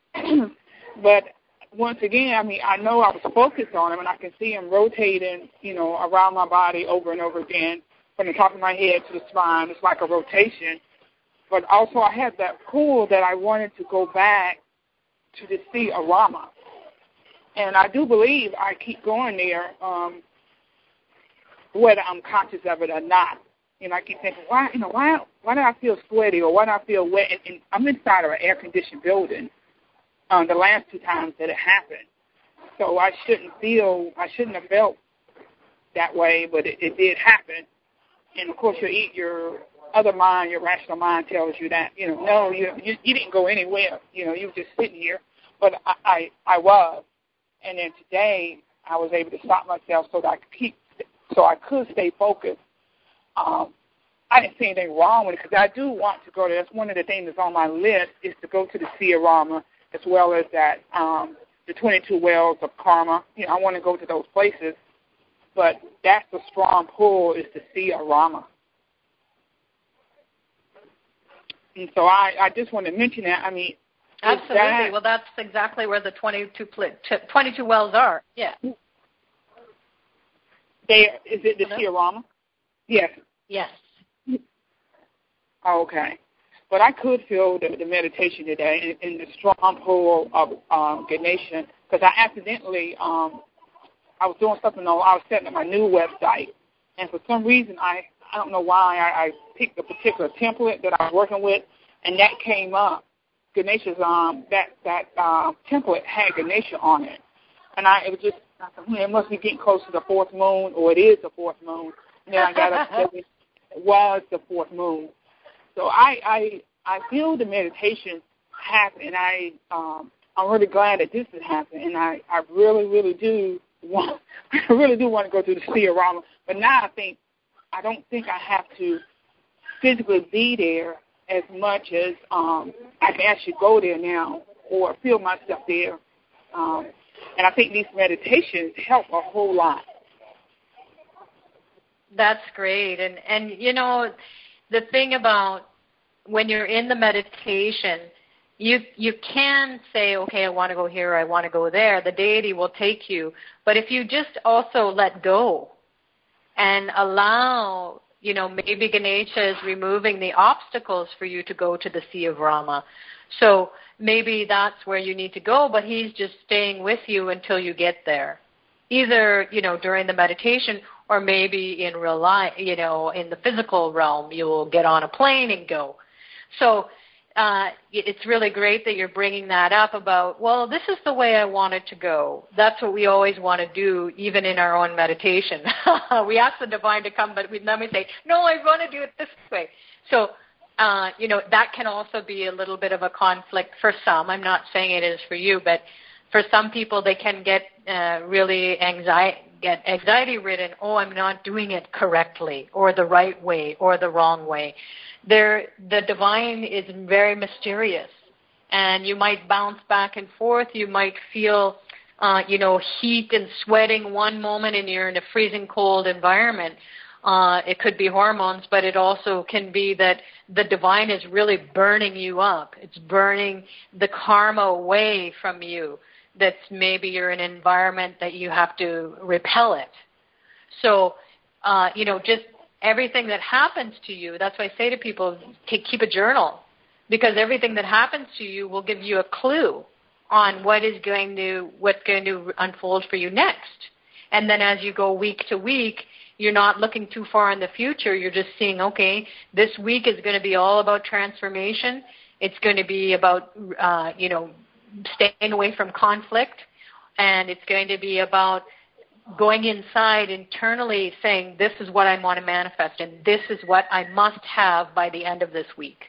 But once again, I mean I know I was focused on him, and I can see him rotating, you know, around my body over and over again, from the top of my head to the spine. It's like a rotation. But also I had that pull that I wanted to go back to the Sea of Rama. And I do believe I keep going there, um, whether I'm conscious of it or not. You know, I keep thinking, why, you know, why, why do I feel sweaty or why do I feel wet? And, and I'm inside of an air-conditioned building. Um, the last two times that it happened, so I shouldn't feel, I shouldn't have felt that way, but it, it did happen. And of course, your your other mind, your rational mind, tells you that, you know, no, you you, you didn't go anywhere. You know, you were just sitting here. But I, I I was. And then today, I was able to stop myself so that I could keep, so I could stay focused. Um, I didn't see anything wrong with it because I do want to go there. That's one of the things that's on my list is to go to the Sea of Rama, as well as that um, the twenty-two wells of karma. You know, I want to go to those places, but that's the strong pull is the Sea of Rama. And so I, I just want to mention that. I mean. Absolutely. That, well, that's exactly where the twenty-two, twenty-two wells are. Yeah. They, is it the Sea of Rama? Yes. Yes. Okay. But I could feel the, the meditation today and, and the strong pull of um, Ganesha, because I accidentally, um, I was doing something, I was setting up my new website, and for some reason, I, I don't know why, I, I picked a particular template that I was working with, and that came up. Ganesha's um that that uh, template had Ganesha on it, and I it was just I thought, hmm, it must be getting close to the fourth moon, or it is the fourth moon. And then I got up to it was the fourth moon. So I I I feel the meditation happen, and I um I'm really glad that this has happened, and I I really really do want I really do want to go to the Sea of Rama, but now I think I don't think I have to physically be there as much as um, I can actually go there now or feel myself there. Um, and I think these meditations help a whole lot. That's great. And, and you know, the thing about when you're in the meditation, you you can say, okay, I want to go here, I want to go there. The deity will take you. But if you just also let go and allow, you know, maybe Ganesha is removing the obstacles for you to go to the Sea of Rama. So maybe that's where you need to go, but he's just staying with you until you get there. Either, you know, during the meditation or maybe in real life, you know, in the physical realm, you will get on a plane and go. So uh, it's really great that you're bringing that up about, well, this is the way I want it to go. That's what we always want to do, even in our own meditation. We ask the divine to come, but we, then we say, no, I want to do it this way. So, uh, you know, that can also be a little bit of a conflict for some. I'm not saying it is for you, but for some people, they can get uh, really anxiety, get anxiety-ridden. Oh, I'm not doing it correctly, or the right way, or the wrong way. There, the divine is very mysterious, and you might bounce back and forth. You might feel, uh, you know, heat and sweating one moment, and you're in a freezing cold environment. Uh, it could be hormones, but it also can be that the divine is really burning you up. It's burning the karma away from you. That's maybe you're in an environment that you have to repel it. So, uh, you know, just everything that happens to you, that's why I say to people, take, keep a journal, because everything that happens to you will give you a clue on what is going to, what's going to unfold for you next. And then as you go week to week, you're not looking too far in the future. You're just seeing, okay, this week is going to be all about transformation. It's going to be about, uh, you know, staying away from conflict, and it's going to be about going inside internally saying, this is what I want to manifest, and this is what I must have by the end of this week.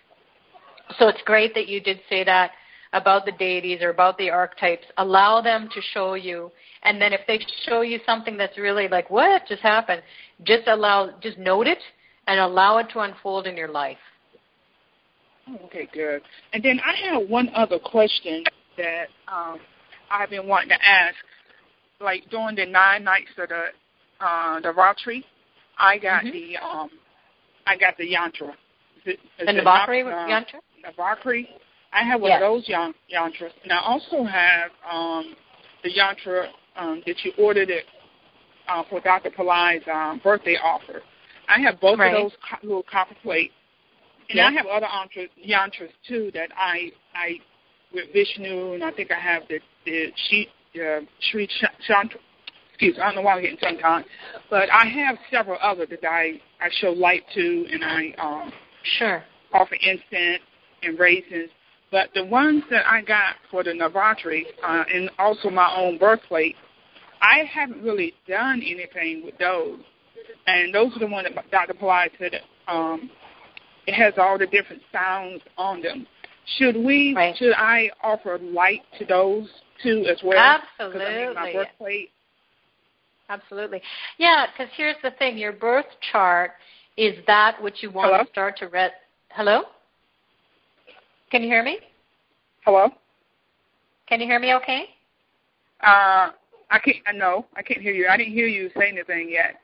So it's great that you did say that about the deities or about the archetypes. Allow them to show you, and then if they show you something that's really like, what just happened, just allow, just note it and allow it to unfold in your life. Okay, good. And then I have one other question that um, I've been wanting to ask. Like during the nine nights of the uh, the Ratri, I got mm-hmm. the um, I got the yantra. Is it, is the Navakri uh, yantra. Navakri. I have one yes. of those yan- yantras, and I also have um, the yantra um, that you ordered it uh, for Doctor Pillai's um, birthday offer. I have both right. of those co- little copper plates, and yep. I have other yantras, yantras too that I I. with Vishnu, and I think I have the the sheet, uh, Sri Chantra. Excuse me, I don't know why I'm getting tongue-tied, but I have several other that I, I show light to, and I um, sure offer incense and raisins. But the ones that I got for the Navratri, uh, and also my own birthplate, I haven't really done anything with those. And those are the ones that Doctor Pillai said um, it has all the different sounds on them. Should we? Right. Should I offer light to those too as well? Absolutely. I mean, my birth plate. Absolutely. Yeah, because here's the thing: your birth chart is that which you want Hello? to start to read. Hello. Can you hear me? Hello. Can you hear me? Okay. Uh, I can't. No, I can't hear you. I didn't hear you say anything yet.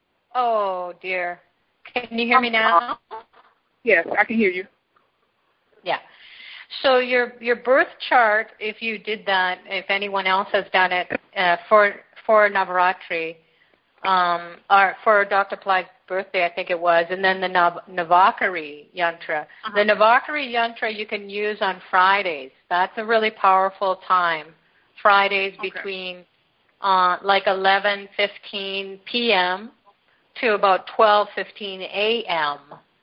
Oh dear. Can you hear me now? Yes, I can hear you. Yeah. So your your birth chart, if you did that, if anyone else has done it uh, for for Navaratri, um, or for Doctor Pillai's birthday, I think it was, and then the Nav- Navakari yantra. Uh-huh. The Navakari yantra you can use on Fridays. That's a really powerful time. Fridays okay. between uh, like eleven fifteen p.m. to about twelve fifteen a.m.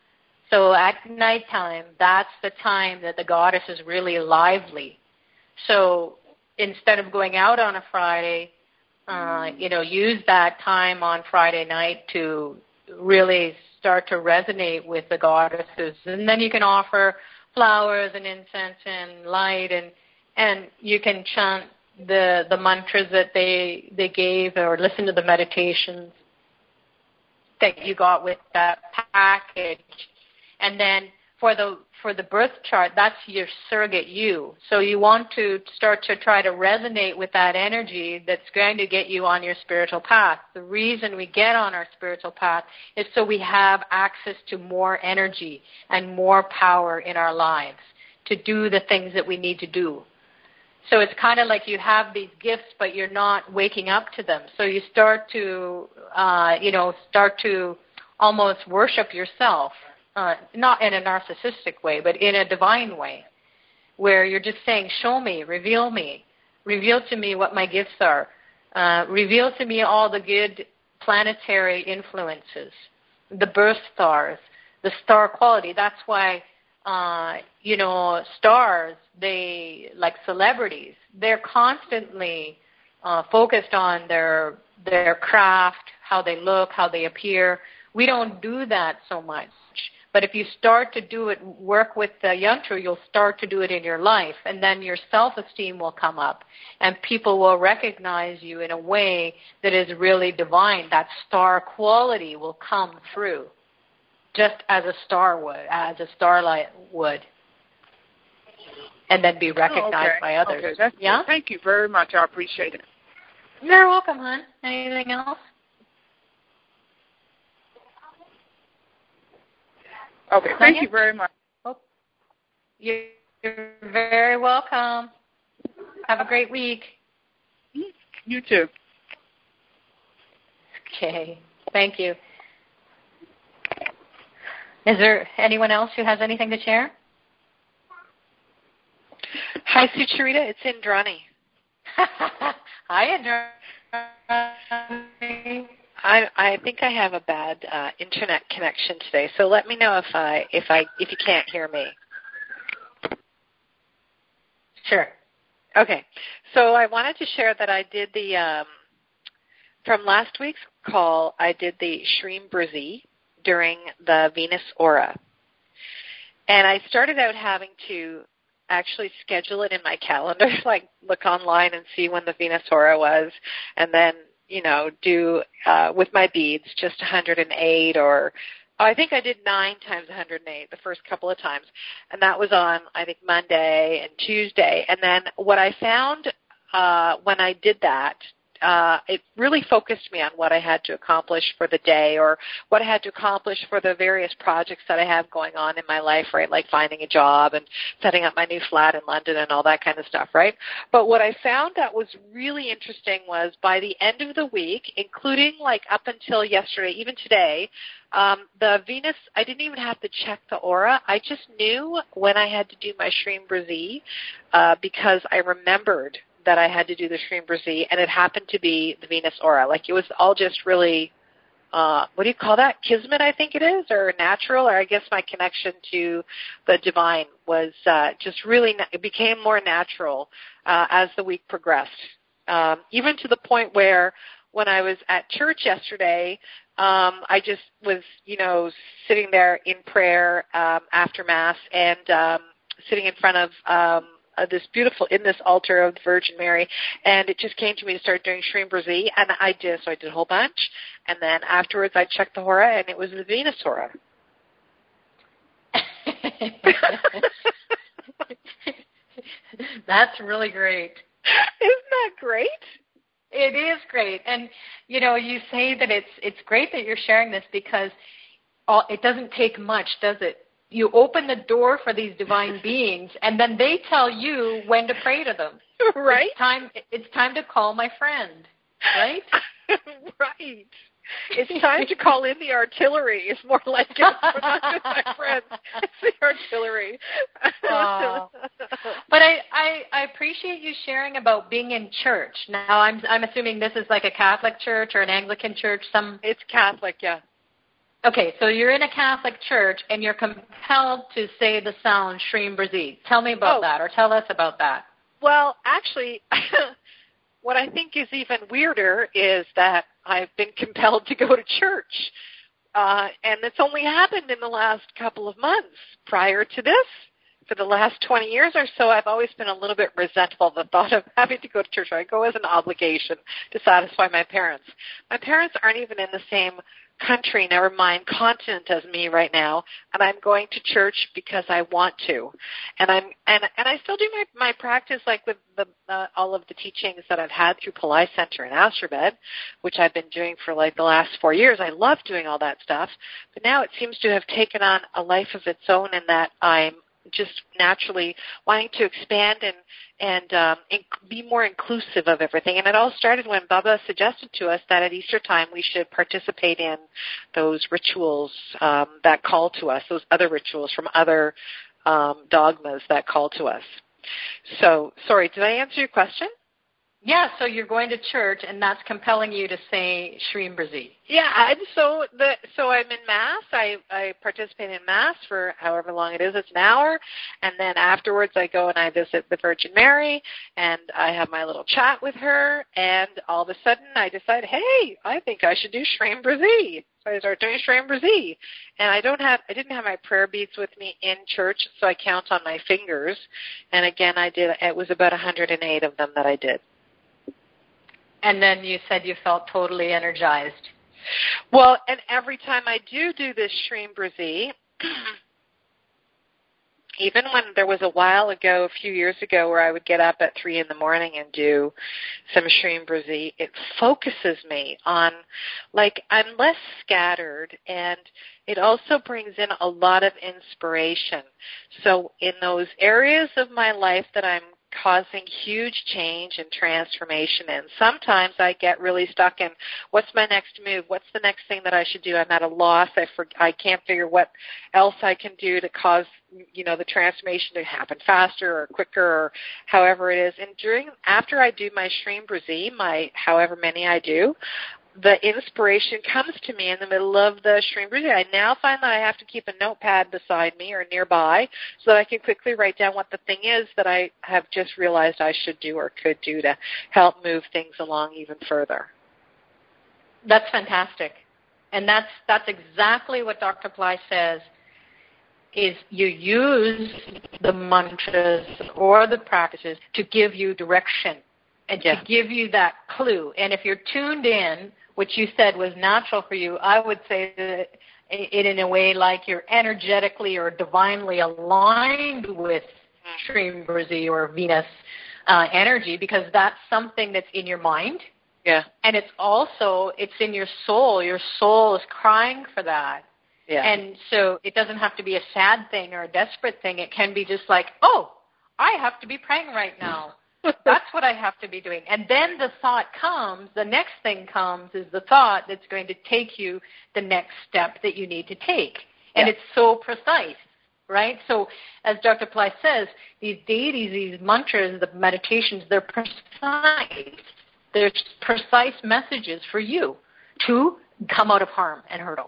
So at nighttime, that's the time that the goddess is really lively. So instead of going out on a Friday, uh, you know, use that time on Friday night to really start to resonate with the goddesses. And then you can offer flowers and incense and light, and and you can chant the the mantras that they they gave, or listen to the meditations that you got with that package. And then for the for the birth chart, that's your surrogate you. So you want to start to try to resonate with that energy that's going to get you on your spiritual path. The reason we get on our spiritual path is so we have access to more energy and more power in our lives to do the things that we need to do. So it's kind of like you have these gifts, but you're not waking up to them. So you start to, uh, you know, start to almost worship yourself. Uh, not in a narcissistic way, but in a divine way, where you're just saying, show me, reveal me, reveal to me what my gifts are, uh, reveal to me all the good planetary influences, the birth stars, the star quality. That's why, uh, you know, stars, they, like celebrities, they're constantly uh, focused on their their craft, how they look, how they appear. We don't do that so much. But if you start to do it, work with the yantra, you'll start to do it in your life, and then your self-esteem will come up, and people will recognize you in a way that is really divine. That star quality will come through, just as a star would, as a starlight would, and then be recognized oh, okay. by others. Okay, that's yeah? Good. Thank you very much. I appreciate it. You're welcome, hon. Anything else? Okay, thank you very much. Oh, you're very welcome. Have a great week. You too. Okay, thank you. Is there anyone else who has anything to share? Hi, Sucharita. It's Indrani. Hi, Indrani. I, I think I have a bad uh, internet connection today, so let me know if I if I if you can't hear me. Sure. Okay. So I wanted to share that I did the um, from last week's call. I did the Shreem Brzee during the Venus Aura, and I started out having to actually schedule it in my calendar, like look online and see when the Venus Aura was, and then, you know, do uh, with my beads just one hundred eight, or oh, I think I did nine times one hundred eight the first couple of times, and that was on, I think, Monday and Tuesday. And then what I found uh, when I did that, uh, it really focused me on what I had to accomplish for the day, or what I had to accomplish for the various projects that I have going on in my life, right, like finding a job and setting up my new flat in London and all that kind of stuff, right? But what I found that was really interesting was by the end of the week, including like up until yesterday, even today, um, the Venus, I didn't even have to check the aura. I just knew when I had to do my Shreem Brzee uh, because I remembered that I had to do the Shreem Brzee, and it happened to be the Venus Aura. Like, it was all just really, uh, what do you call that? Kismet, I think it is, or natural, or I guess my connection to the divine was uh, just really, it became more natural uh, as the week progressed. Um, even to the point where when I was at church yesterday, um, I just was, you know, sitting there in prayer um, after Mass, and um, sitting in front of um, Uh, this beautiful, in this altar of the Virgin Mary, and it just came to me to start doing Shreem Brzee, and I did, so I did a whole bunch, and then afterwards I checked the Aura, and it was the Venus Aura. That's really great. Isn't that great? It is great, and you know, you say that it's it's great that you're sharing this because all, it doesn't take much, does it? You open the door for these divine beings, and then they tell you when to pray to them. Right? It's time, it's time to call my friend, right? Right. It's time to call in the artillery. It's more like it. Not just my friends. It's the artillery. Oh. But I, I, I appreciate you sharing about being in church. Now, I'm, I'm assuming this is like a Catholic church or an Anglican church. Some. It's Catholic, yeah. Okay, so you're in a Catholic church, and you're compelled to say the sound Shreem Brzee. Tell me about oh. that, or tell us about that. Well, actually, what I think is even weirder is that I've been compelled to go to church, uh, and it's only happened in the last couple of months. Prior to this, for the last twenty years or so, I've always been a little bit resentful of the thought of having to go to church. I go as an obligation to satisfy my parents. My parents aren't even in the same country, never mind continent as me right now, and I'm going to church because I want to. And I'm and and I still do my, my practice like with the uh, all of the teachings that I've had through Pillai Center and Astrobed, which I've been doing for like the last four years. I love doing all that stuff, but now it seems to have taken on a life of its own in that I'm just naturally wanting to expand and and um, inc- be more inclusive of everything. And it all started when Baba suggested to us that at Easter time we should participate in those rituals um, that call to us, those other rituals from other um, dogmas that call to us. So, sorry, did I answer your question? Yeah, so you're going to church, and that's compelling you to say Shreem Brzee. Yeah, I'm so the so I'm in Mass. I, I participate in Mass for however long it is. It's an hour, and then afterwards I go and I visit the Virgin Mary, and I have my little chat with her, and all of a sudden I decide, hey, I think I should do Shreem Brzee. So I start doing Shreem Brzee, and I don't have I didn't have my prayer beads with me in church, so I count on my fingers, and again I did. It was about one hundred eight of them that I did. And then you said you felt totally energized. Well, and every time I do do this Shreem Brzee, even when there was a while ago, a few years ago, where I would get up at three in the morning and do some Shreem Brzee, it focuses me on, like, I'm less scattered, and it also brings in a lot of inspiration. So in those areas of my life that I'm causing huge change and transformation in. Sometimes I get really stuck in what's my next move, what's the next thing that I should do. I'm at a loss. I for, I can't figure what else I can do to cause, you know, the transformation to happen faster or quicker or however it is. And during after I do my Shreem Brzee, my however many I do, the inspiration comes to me in the middle of the Shreem Brzee. I now find that I have to keep a notepad beside me or nearby so that I can quickly write down what the thing is that I have just realized I should do or could do to help move things along even further. That's fantastic. And that's that's exactly what Doctor Pillai says, is you use the mantras or the practices to give you direction and yeah. to give you that clue. And if you're tuned in, which you said was natural for you, I would say that it in a way like you're energetically or divinely aligned with Shreem Brzee or Venus uh, energy, because that's something that's in your mind. Yeah. And it's also, it's in your soul. Your soul is crying for that. Yeah. And so it doesn't have to be a sad thing or a desperate thing. It can be just like, oh, I have to be praying right now. That's what I have to be doing. And then the thought comes, the next thing comes is the thought that's going to take you the next step that you need to take. And yeah. it's so precise, right? So as Doctor Pillai says, these deities, these mantras, the meditations, they're precise. They're precise messages for you to come out of harm and hurdles.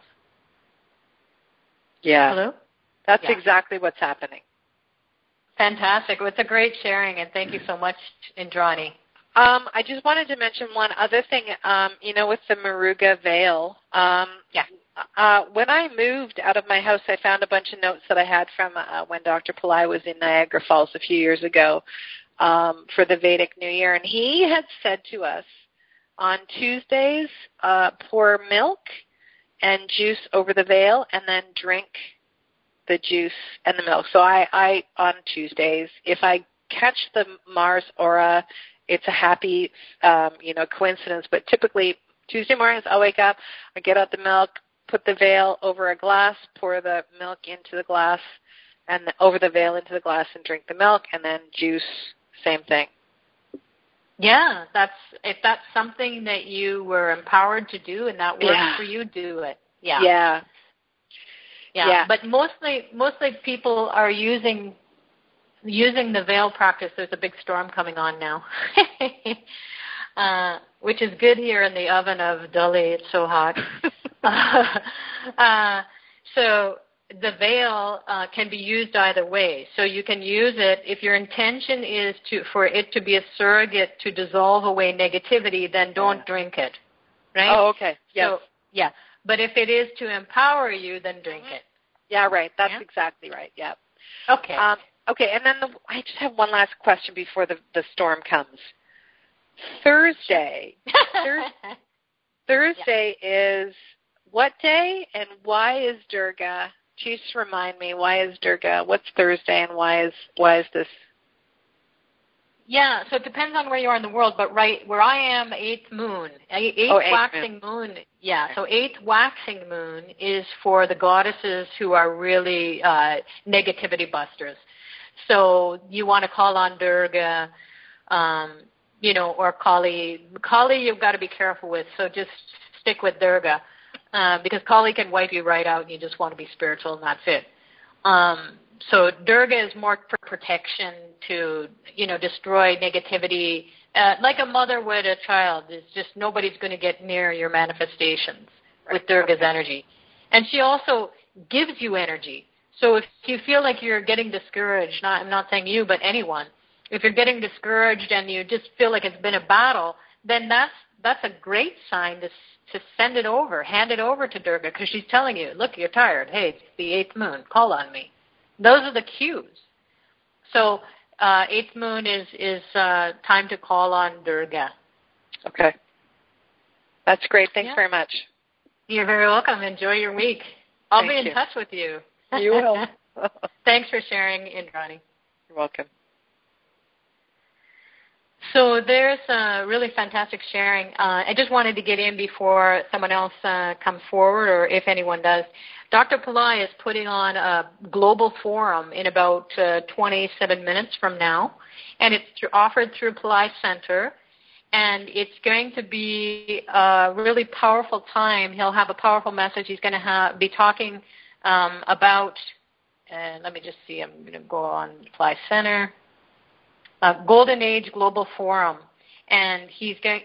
Yeah. Hello? That's yeah. exactly what's happening. Fantastic. Well, it's a great sharing, and thank you so much, Indrani. Um, I just wanted to mention one other thing, um, you know, with the Muruga veil. Um, yeah. Uh, when I moved out of my house, I found a bunch of notes that I had from uh, when Doctor Pillai was in Niagara Falls a few years ago um, for the Vedic New Year, and he had said to us, on Tuesdays, uh, pour milk and juice over the veil, and then drink the juice and the milk. So I, I, on Tuesdays, if I catch the Mars aura, it's a happy, um, you know, coincidence. But typically, Tuesday mornings, I'll wake up, I get out the milk, put the veil over a glass, pour the milk into the glass, and the, over the veil into the glass, and drink the milk, and then juice, same thing. Yeah, that's if that's something that you were empowered to do and that works yeah. for you, do it. Yeah. Yeah. Yeah, yeah. but mostly, mostly people are using using the veil practice. There's a big storm coming on now, uh, which is good here in the oven of Delhi. It's so hot. uh, so the veil uh, can be used either way. So you can use it if your intention is to for it to be a surrogate to dissolve away negativity. Then don't yeah. drink it. Right? Oh, okay. Yes. So, yeah. But if it is to empower you, then drink mm-hmm. it. Yeah, right. That's yeah? exactly right. Yeah. Okay. Um, Okay, and then the, I just have one last question before the, the storm comes. Thursday. Thur- Thursday yeah. is what day, and why is Durga? Please remind me, why is Durga? What's Thursday, and why is why is this? Yeah, so it depends on where you are in the world, but right where I am, eighth moon, eighth, oh, eighth waxing moon. moon. Yeah, okay. So eighth waxing moon is for the goddesses who are really uh, negativity busters. So you want to call on Durga, um, you know, or Kali. Kali you've got to be careful with, so just stick with Durga, uh, because Kali can wipe you right out and you just want to be spiritual and that's it. Um, so Durga is more for protection, to, you know, destroy negativity, uh, like a mother would a child. It's just nobody's going to get near your manifestations with Durga's energy. And she also gives you energy. So if you feel like you're getting discouraged, not, I'm not saying you, but anyone, if you're getting discouraged and you just feel like it's been a battle, then that's that's a great sign to to send it over, hand it over to Durga, because she's telling you, look, you're tired. Hey, it's the eighth moon. Call on me. Those are the cues. So uh, eighth moon is, is uh, time to call on Durga. Okay. That's great. Thanks yeah. very much. You're very welcome. Enjoy your week. I'll Thank be in you. touch with you. You will. Thanks for sharing, Indrani. You're welcome. So there's uh, really fantastic sharing. Uh, I just wanted to get in before someone else uh, comes forward, or if anyone does. Doctor Pillai is putting on a global forum in about uh, twenty-seven minutes from now, and it's th- offered through Pillai Center, and it's going to be a really powerful time. He'll have a powerful message. He's going to ha- be talking um, about, and let me just see, I'm going to go on Pillai Center. Uh, Golden Age Global Forum, and he's going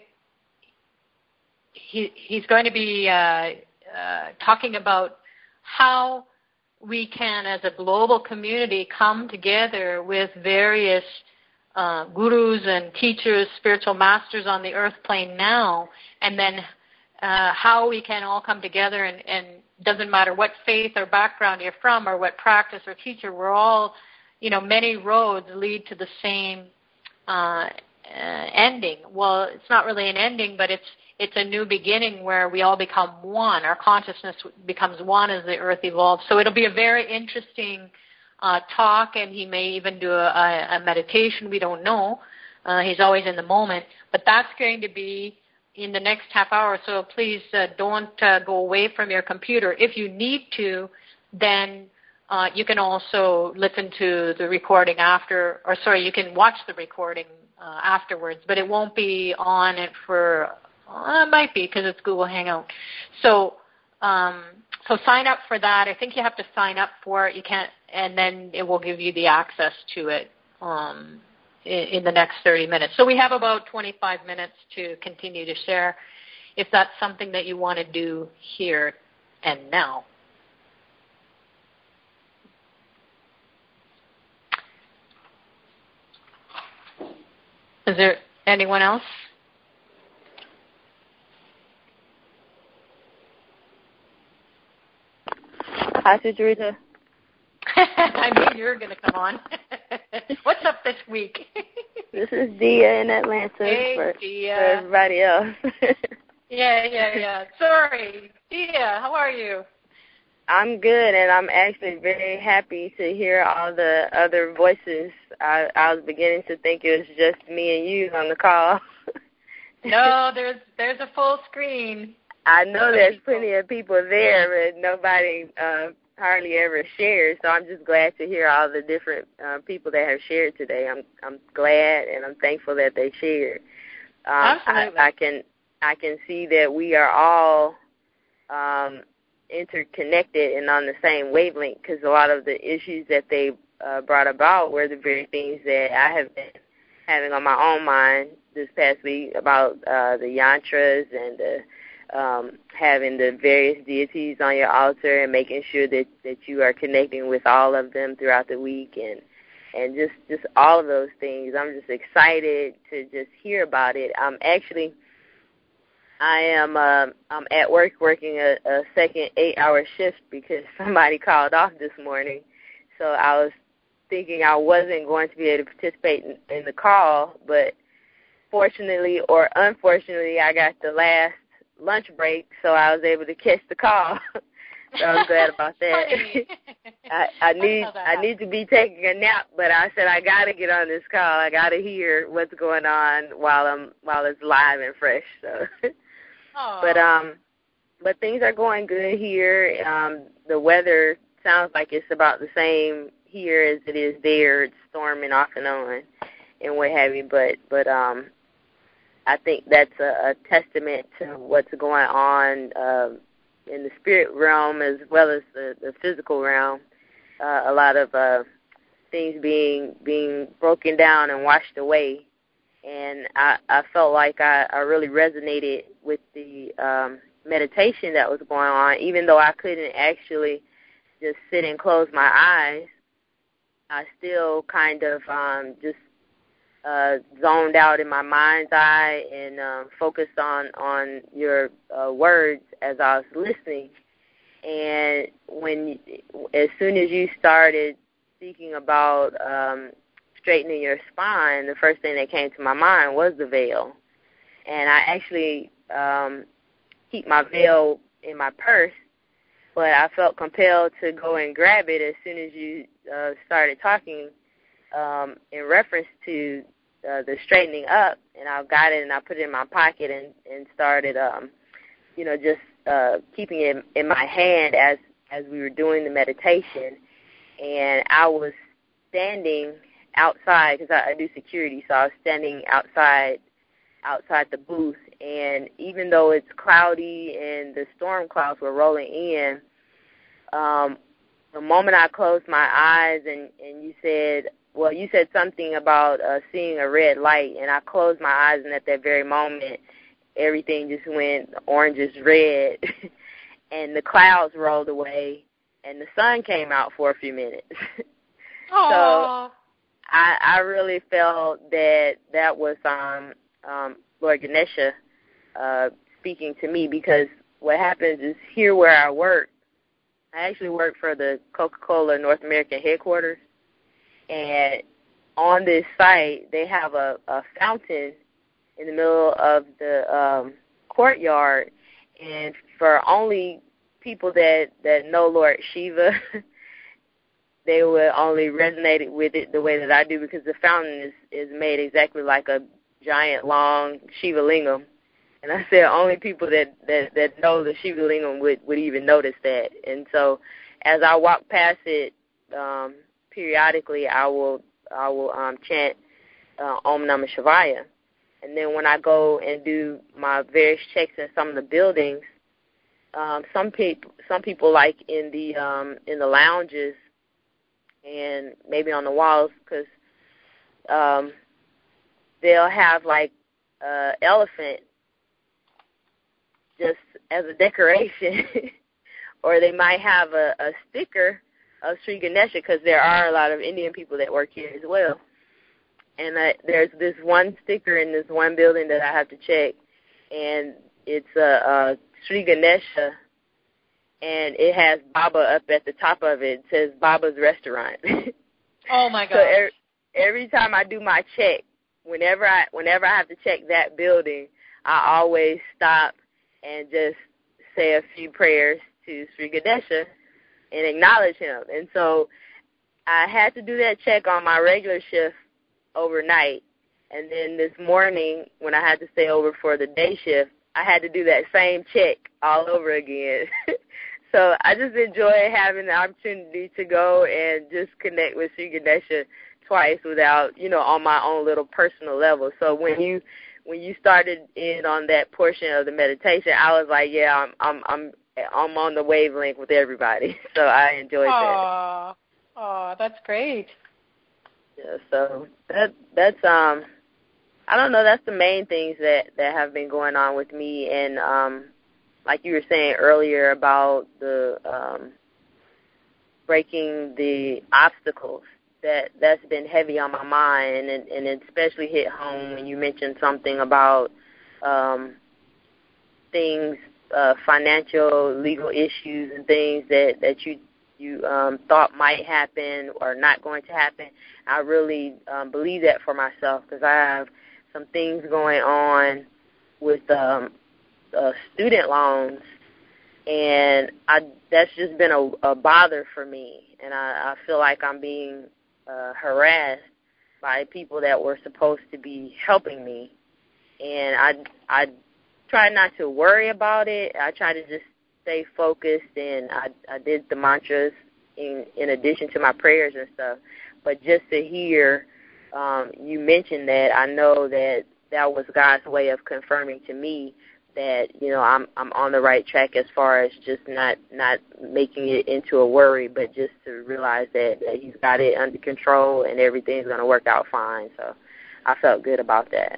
he, he's going to be uh, uh, talking about how we can, as a global community, come together with various uh, gurus and teachers, spiritual masters on the earth plane now, and then uh, how we can all come together, and, and doesn't matter what faith or background you're from or what practice or teacher, we're all, you know, many roads lead to the same uh, uh, ending. Well, it's not really an ending, but it's it's a new beginning where we all become one. Our consciousness becomes one as the earth evolves. So it'll be a very interesting uh, talk, and he may even do a, a meditation. We don't know. Uh, he's always in the moment. But that's going to be in the next half hour. So please uh, don't uh, go away from your computer. If you need to, then Uh, you can also listen to the recording after, or sorry, you can watch the recording uh, afterwards, but it won't be on it for, uh, it might be because it's Google Hangout. So, um, so sign up for that. I think you have to sign up for it. You can't, and then it will give you the access to it um, in, in the next thirty minutes. So we have about twenty-five minutes to continue to share, if that's something that you want to do here and now. Is there anyone else? Hi, Sister Rita. I knew you were going to come on. What's up this week? This is Dia in Atlanta. Hey, for, Dia. For everybody else. yeah, yeah, yeah. Sorry. Dia, how are you? I'm good, and I'm actually very happy to hear all the other voices. I, I was beginning to think it was just me and you on the call. No, there's there's a full screen. I know there's plenty of people there, but nobody uh, hardly ever shares. So I'm just glad to hear all the different uh, people that have shared today. I'm I'm glad and I'm thankful that they shared. Um, Absolutely. I, I can I can see that we are all um, interconnected and on the same wavelength, because a lot of the issues that they uh, brought about were the very things that I have been having on my own mind this past week about uh, the yantras and the Um, having the various deities on your altar and making sure that, that you are connecting with all of them throughout the week, and and just, just all of those things. I'm just excited to just hear about it. I'm actually, I am uh, I'm at work working a, a second eight-hour shift because somebody called off this morning. So I was thinking I wasn't going to be able to participate in, in the call, but fortunately or unfortunately, I got the last lunch break, so I was able to catch the call. So I'm glad about that. I, I need I need to be taking a nap, but I said I got to get on this call. I got to hear what's going on while I'm while it's live and fresh. So, but um, but things are going good here. Um, the weather sounds like it's about the same here as it is there. It's storming off and on, and what have you. But but um, I think that's a, a testament to what's going on. Uh, in the spirit realm as well as the, the physical realm, uh, a lot of uh, things being being broken down and washed away. And I, I felt like I, I really resonated with the um, meditation that was going on. Even though I couldn't actually just sit and close my eyes, I still kind of um, just Uh, zoned out in my mind's eye and um, focused on, on your uh, words as I was listening. And when, as soon as you started speaking about um, straightening your spine, the first thing that came to my mind was the veil. And I actually um, keep my veil in my purse, but I felt compelled to go and grab it as soon as you uh, started talking Um, in reference to uh, the straightening up, and I got it and I put it in my pocket and, and started, um, you know, just uh, keeping it in, in my hand as, as we were doing the meditation. And I was standing outside because I, I do security, so I was standing outside outside the booth. And even though it's cloudy and the storm clouds were rolling in, um, the moment I closed my eyes and, and you said, well, you said something about uh, seeing a red light, and I closed my eyes, and at that very moment, everything just went orangish red, and the clouds rolled away, and the sun came out for a few minutes. So I, I really felt that that was um, um, Lord Ganesha uh, speaking to me, because what happens is here where I work, I actually work for the Coca-Cola North American headquarters. And on this site, they have a, a fountain in the middle of the um, courtyard. And for only people that, that know Lord Shiva, they will only resonate with it the way that I do, because the fountain is, is made exactly like a giant, long Shiva Lingam. And I said only people that, that, that know the Shiva Lingam would, would even notice that. And so as I walk past it, um, periodically I will I will um, chant uh, Om Namah Shivaya. And then when I go and do my various checks in some of the buildings, um, some people some people like in the um, in the lounges and maybe on the walls, because um, they'll have like an elephant just as a decoration, or they might have a, a sticker of Sri Ganesha, because there are a lot of Indian people that work here as well. And uh, there's this one sticker in this one building that I have to check, and it's a uh, uh, Sri Ganesha, and it has Baba up at the top of it. It says Baba's Restaurant. Oh my God! So every, every time I do my check, whenever I whenever I have to check that building, I always stop and just say a few prayers to Sri Ganesha and acknowledge him. And so I had to do that check on my regular shift overnight. And then this morning, when I had to stay over for the day shift, I had to do that same check all over again. So I just enjoy having the opportunity to go and just connect with Sri Ganesha twice without, you know, on my own little personal level. So when you when you started in on that portion of the meditation, I was like, yeah, I'm I'm I'm I'm on the wavelength with everybody, so I enjoyed Aww. that. Oh, that's great. Yeah, so that that's um, I don't know, that's the main things that, that have been going on with me, and um, like you were saying earlier about the um, breaking the obstacles, that that's been heavy on my mind, and and it especially hit home when you mentioned something about um, things. Uh, financial, legal issues and things that, that you you um, thought might happen or not going to happen. I really um, believe that for myself because I have some things going on with um, uh, student loans, and I, that's just been a, a bother for me, and I, I feel like I'm being uh, harassed by people that were supposed to be helping me, and I, I try not to worry about it. I try to just stay focused, and I, I did the mantras in, in addition to my prayers and stuff, but just to hear um, you mention that, I know that that was God's way of confirming to me that, you know, I'm I'm on the right track as far as just not, not making it into a worry, but just to realize that, that he's got it under control and everything's going to work out fine. So I felt good about that.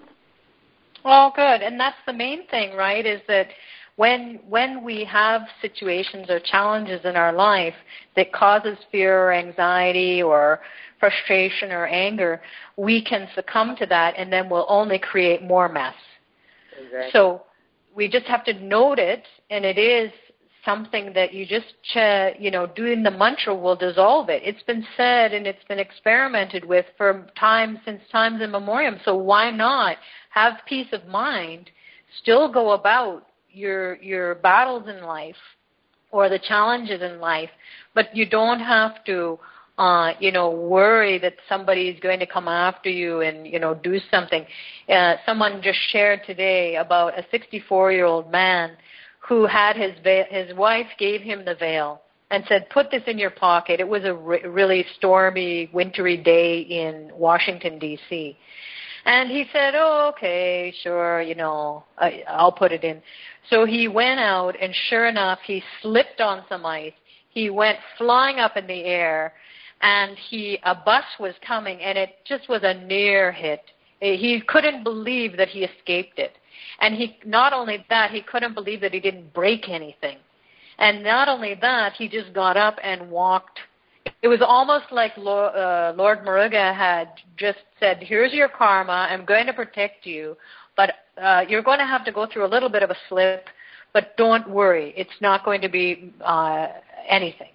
Well, good. And that's the main thing, right, is that when when we have situations or challenges in our life that causes fear or anxiety or frustration or anger, we can succumb to that, and then we'll only create more mess. Exactly. So we just have to note it, and it is something that you just, ch- you know, doing the mantra will dissolve it. It's been said and it's been experimented with for time since times immemorial. So why not have peace of mind, still go about your your battles in life or the challenges in life, but you don't have to, uh, you know, worry that somebody is going to come after you and, you know, do something. Uh, someone just shared today about a sixty-four-year-old man who had his veil, his wife gave him the veil and said, put this in your pocket. It was a re- really stormy, wintry day in Washington, D C And he said, oh, okay, sure, you know, I, I'll put it in. So he went out, and sure enough, he slipped on some ice. He went flying up in the air, and he a bus was coming, and it just was a near hit. He couldn't believe that he escaped it. And he not only that, he couldn't believe that he didn't break anything. And not only that, he just got up and walked. It was almost like Lord, uh, Lord Muruga had just said, here's your karma, I'm going to protect you, but uh, you're going to have to go through a little bit of a slip, but don't worry, it's not going to be uh, anything.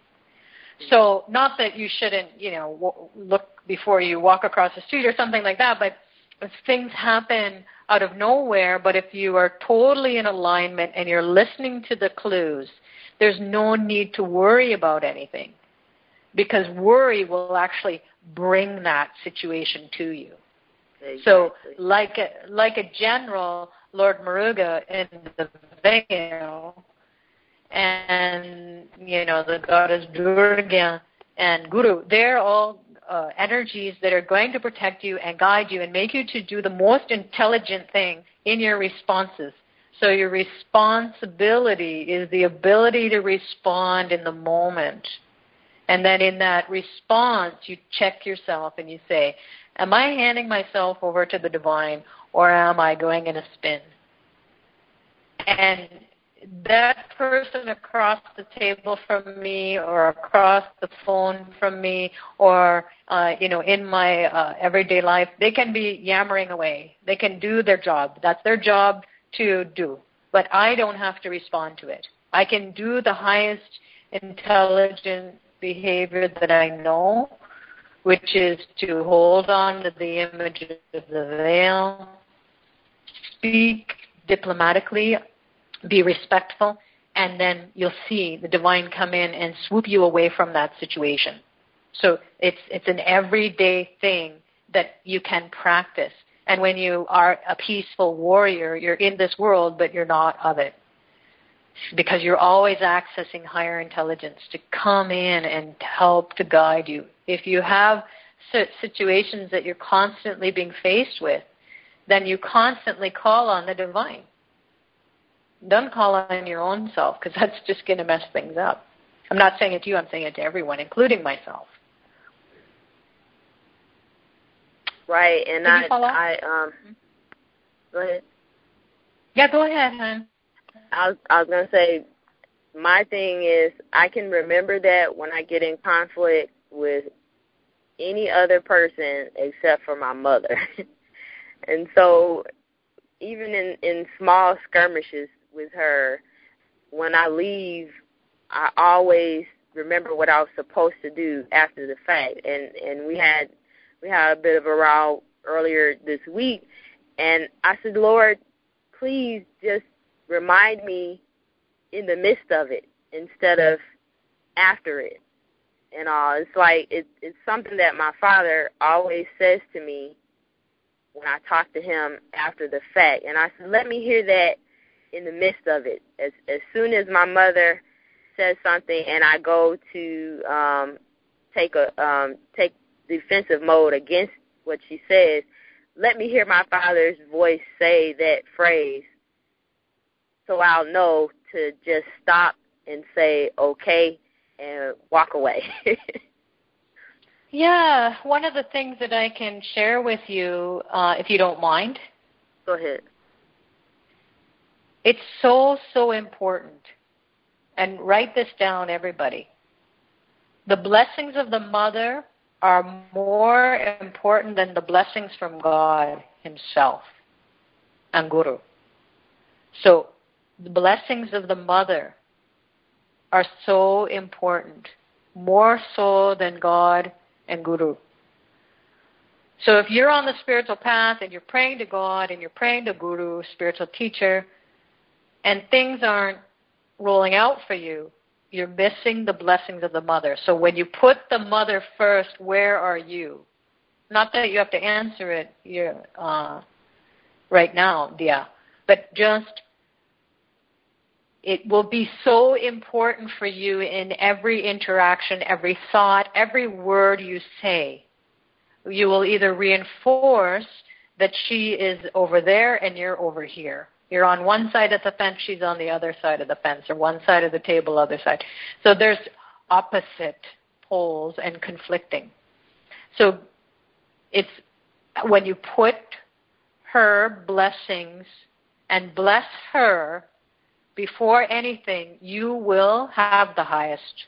So not that you shouldn't, you know, w- look before you walk across the street or something like that, but if things happen out of nowhere, but if you are totally in alignment and you're listening to the clues, there's no need to worry about anything, because worry will actually bring that situation to you. Exactly. So like a, like a general, Lord Muruga in the veil, and, you know, the goddess Durga and Guru, they're all uh, energies that are going to protect you and guide you and make you to do the most intelligent thing in your responses. So your responsibility is the ability to respond in the moment. And then in that response, you check yourself and you say, am I handing myself over to the divine, or am I going in a spin? And that person across the table from me or across the phone from me or, uh, you know, in my uh, everyday life, they can be yammering away. They can do their job. That's their job to do. But I don't have to respond to it. I can do the highest intelligent behavior that I know, which is to hold on to the image of the veil, speak diplomatically, be respectful, and then you'll see the divine come in and swoop you away from that situation. So it's it's an everyday thing that you can practice. And when you are a peaceful warrior, you're in this world, but you're not of it, because you're always accessing higher intelligence to come in and help to guide you. If you have situations that you're constantly being faced with, then you constantly call on the divine. Don't call on your own self, because that's just going to mess things up. I'm not saying it to you, I'm saying it to everyone, including myself. Right, and Did I, you follow? I, um, go ahead. Yeah, go ahead, hon. I was, I was going to say, my thing is, I can remember that when I get in conflict with any other person except for my mother. And so, even in, in small skirmishes with her, when I leave, I always remember what I was supposed to do after the fact. And and we had we had a bit of a row earlier this week, and I said, Lord, please just remind me in the midst of it instead of after it and all. It's like it, it's something that my father always says to me when I talk to him after the fact. And I said, let me hear that in the midst of it. As as soon as my mother says something and I go to um, take a um, take defensive mode against what she says, let me hear my father's voice say that phrase so I'll know to just stop and say okay and walk away. Yeah, one of the things that I can share with you, uh, if you don't mind. Go ahead. It's so, so important. And write this down, everybody. The blessings of the mother are more important than the blessings from God himself and Guru. So the blessings of the mother are so important, more so than God and Guru. So if you're on the spiritual path and you're praying to God and you're praying to Guru, spiritual teacher, and things aren't rolling out for you, you're missing the blessings of the mother. So when you put the mother first, where are you? Not that you have to answer it you're, uh, right now, Dia, but just it will be so important for you in every interaction, every thought, every word you say. You will either reinforce that she is over there and you're over here. You're on one side of the fence, she's on the other side of the fence, or one side of the table, other side. So there's opposite poles and conflicting. So it's when you put her blessings and bless her before anything, you will have the highest.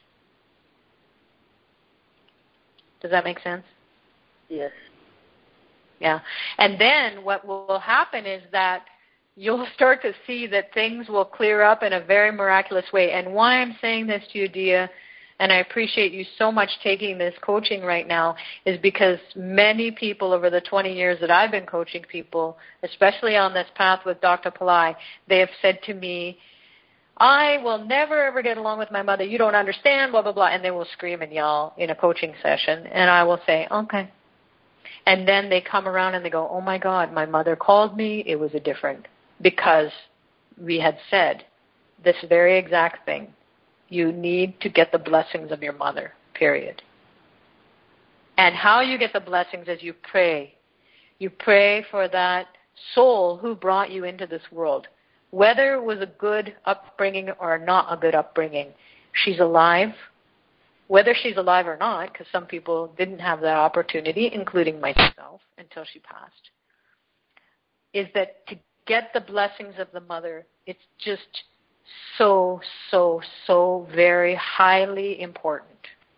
Does that make sense? Yes. Yeah. And then what will happen is that you'll start to see that things will clear up in a very miraculous way. And why I'm saying this to you, Dia, and I appreciate you so much taking this coaching right now, is because many people over the twenty years that I've been coaching people, especially on this path with Doctor Pillai, they have said to me, I will never, ever get along with my mother. You don't understand, blah, blah, blah. And they will scream and yell in a coaching session. And I will say, okay. And then they come around and they go, oh, my God, my mother called me. It was a different, because we had said this very exact thing. You need to get the blessings of your mother, period. And how you get the blessings is you pray. You pray for that soul who brought you into this world. Whether it was a good upbringing or not a good upbringing, she's alive. Whether she's alive or not, because some people didn't have that opportunity, including myself, until she passed, is that to get the blessings of the mother, it's just so, so, so very highly important.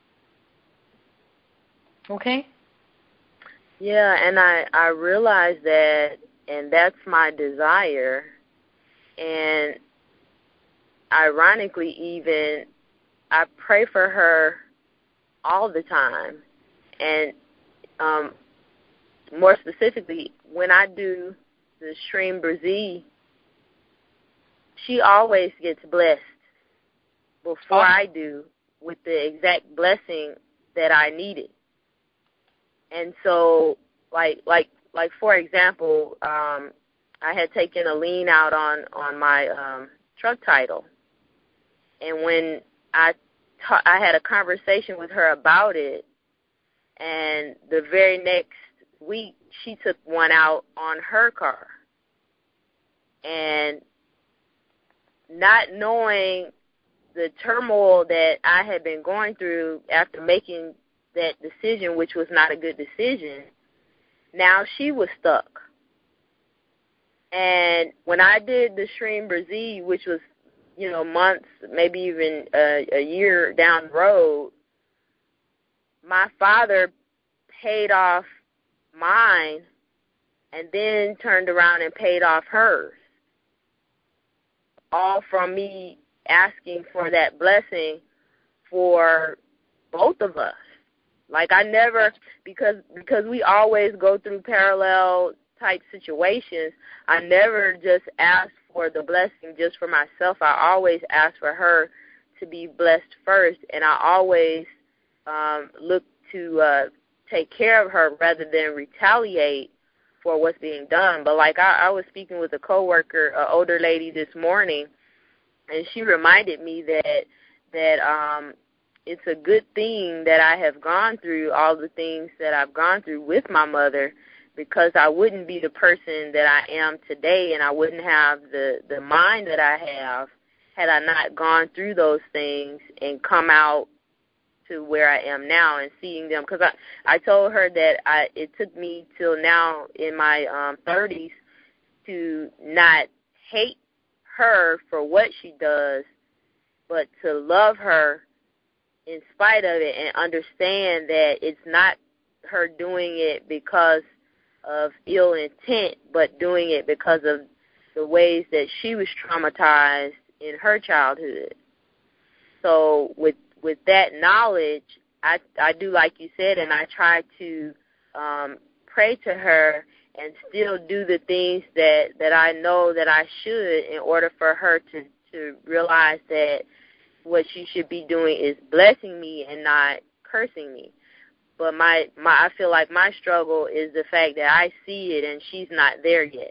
Okay? Yeah, and I, I realize that, and that's my desire. And ironically, even, I pray for her all the time. And um, more specifically, when I do the Shreem Brzee, she always gets blessed before awesome. I do with the exact blessing that I needed. And so, like, like, like for example, um, I had taken a lien out on, on my um, truck title. And when I, ta- I had a conversation with her about it, and the very next week she took one out on her car. And not knowing the turmoil that I had been going through after making that decision, which was not a good decision, now she was stuck. And when I did the Shreem Brzee, which was, you know, months, maybe even a, a year down the road, my father paid off mine and then turned around and paid off hers, all from me asking for that blessing for both of us. Like I never, because because we always go through parallel type situations, I never just ask for the blessing just for myself. I always ask for her to be blessed first, and I always um, look to uh, take care of her rather than retaliate for what's being done. But like I, I was speaking with a coworker, an older lady this morning, and she reminded me that that um, it's a good thing that I have gone through all the things that I've gone through with my mother, because I wouldn't be the person that I am today, and I wouldn't have the, the mind that I have had I not gone through those things and come out to where I am now and seeing them. Because I, I told her that I, it took me till now in my um, thirties to not hate her for what she does, but to love her in spite of it and understand that it's not her doing it because of ill intent, but doing it because of the ways that she was traumatized in her childhood. So with with that knowledge, I, I do like you said, and I try to um, pray to her and still do the things that, that I know that I should in order for her to, to realize that what she should be doing is blessing me and not cursing me. But my, my I feel like my struggle is the fact that I see it and she's not there yet.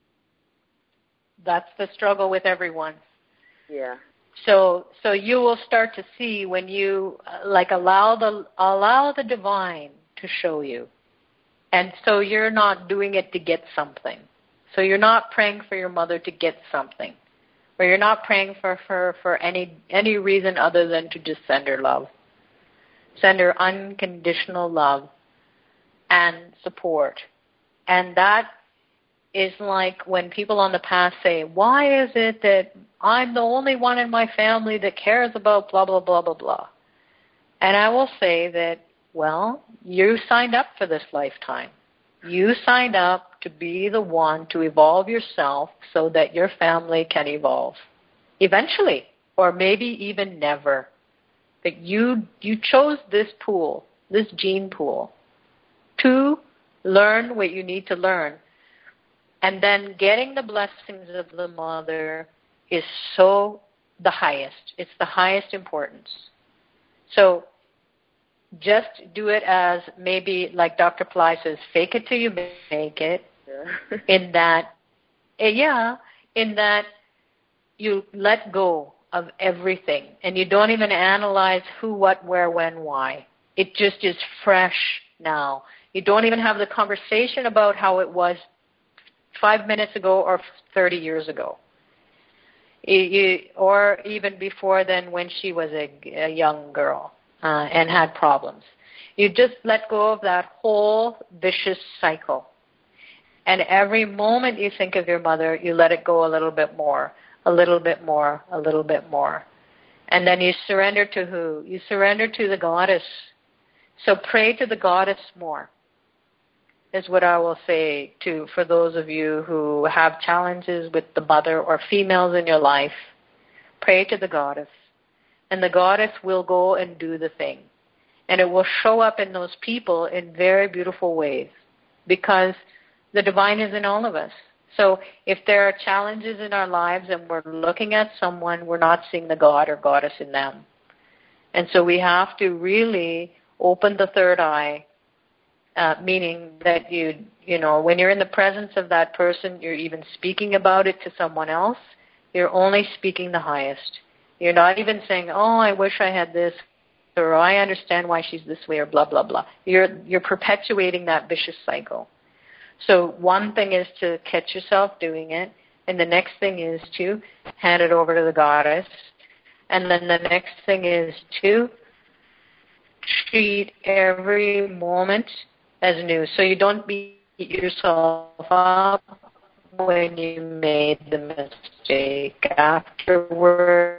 That's the struggle with everyone. Yeah. So so you will start to see when you uh, like allow the allow the divine to show you. And so you're not doing it to get something. So you're not praying for your mother to get something. Or you're not praying for her for any any reason other than to just send her love. Send her unconditional love and support. And that is like when people on the past say, why is it that I'm the only one in my family that cares about blah, blah, blah, blah, blah. And I will say that, well, you signed up for this lifetime. You signed up to be the one to evolve yourself so that your family can evolve. Eventually, or maybe even never. But you you chose this pool, this gene pool, to learn what you need to learn. And then getting the blessings of the mother is so the highest. It's the highest importance. So just do it as maybe, like Doctor Ply says, fake it till you make it. Yeah. in that, yeah, in that you let go of everything. And you don't even analyze who, what, where, when, why. It just is fresh now. You don't even have the conversation about how it was five minutes ago or thirty years ago. You, you, or even before then when she was a, a young girl uh, and had problems. You just let go of that whole vicious cycle. And every moment you think of your mother, you let it go a little bit more, a little bit more, a little bit more. And then you surrender to who? You surrender to the goddess. So pray to the goddess more, is what I will say to for those of you who have challenges with the mother or females in your life. Pray to the goddess. And the goddess will go and do the thing. And it will show up in those people in very beautiful ways, because the divine is in all of us. So if there are challenges in our lives and we're looking at someone, we're not seeing the God or goddess in them. And so we have to really open the third eye, uh, meaning that you, you know, when you're in the presence of that person, you're even speaking about it to someone else, you're only speaking the highest. You're not even saying, oh, I wish I had this, or I understand why she's this way, or blah, blah, blah. You're, you're perpetuating that vicious cycle. So one thing is to catch yourself doing it, and the next thing is to hand it over to the goddess, and then the next thing is to treat every moment as new. So you don't beat yourself up when you made the mistake afterwards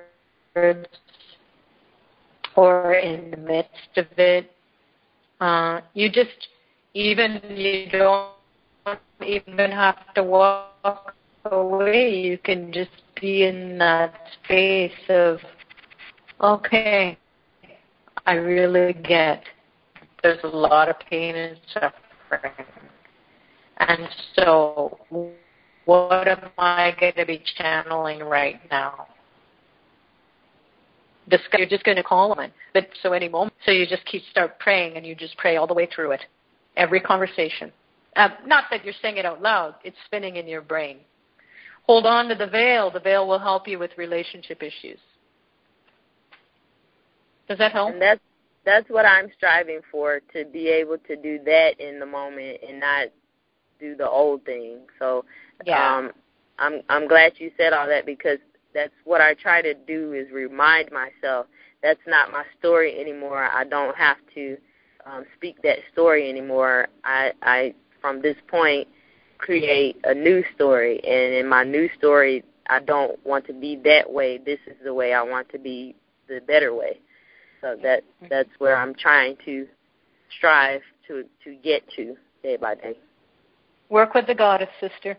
or in the midst of it. Uh, you just, even you don't even have to walk away. You can just be in that space of, okay, I really get there's a lot of pain and suffering. And so what am I going to be channeling right now? You're just going to call on it. But so any moment, so you just keep start praying, and you just pray all the way through it, every conversation. Uh, not that you're saying it out loud; it's spinning in your brain. Hold on to the veil. The veil will help you with relationship issues. Does that help? And that's that's what I'm striving for, to be able to do that in the moment and not do the old thing. So yeah. um, I'm I'm glad you said all that, because that's what I try to do, is remind myself that's not my story anymore. I don't have to um, speak that story anymore. I, I, from this point, create a new story. And in my new story, I don't want to be that way. This is the way I want to be, the better way. So that that's where I'm trying to strive to, to get to day by day. Work with the goddess, sister.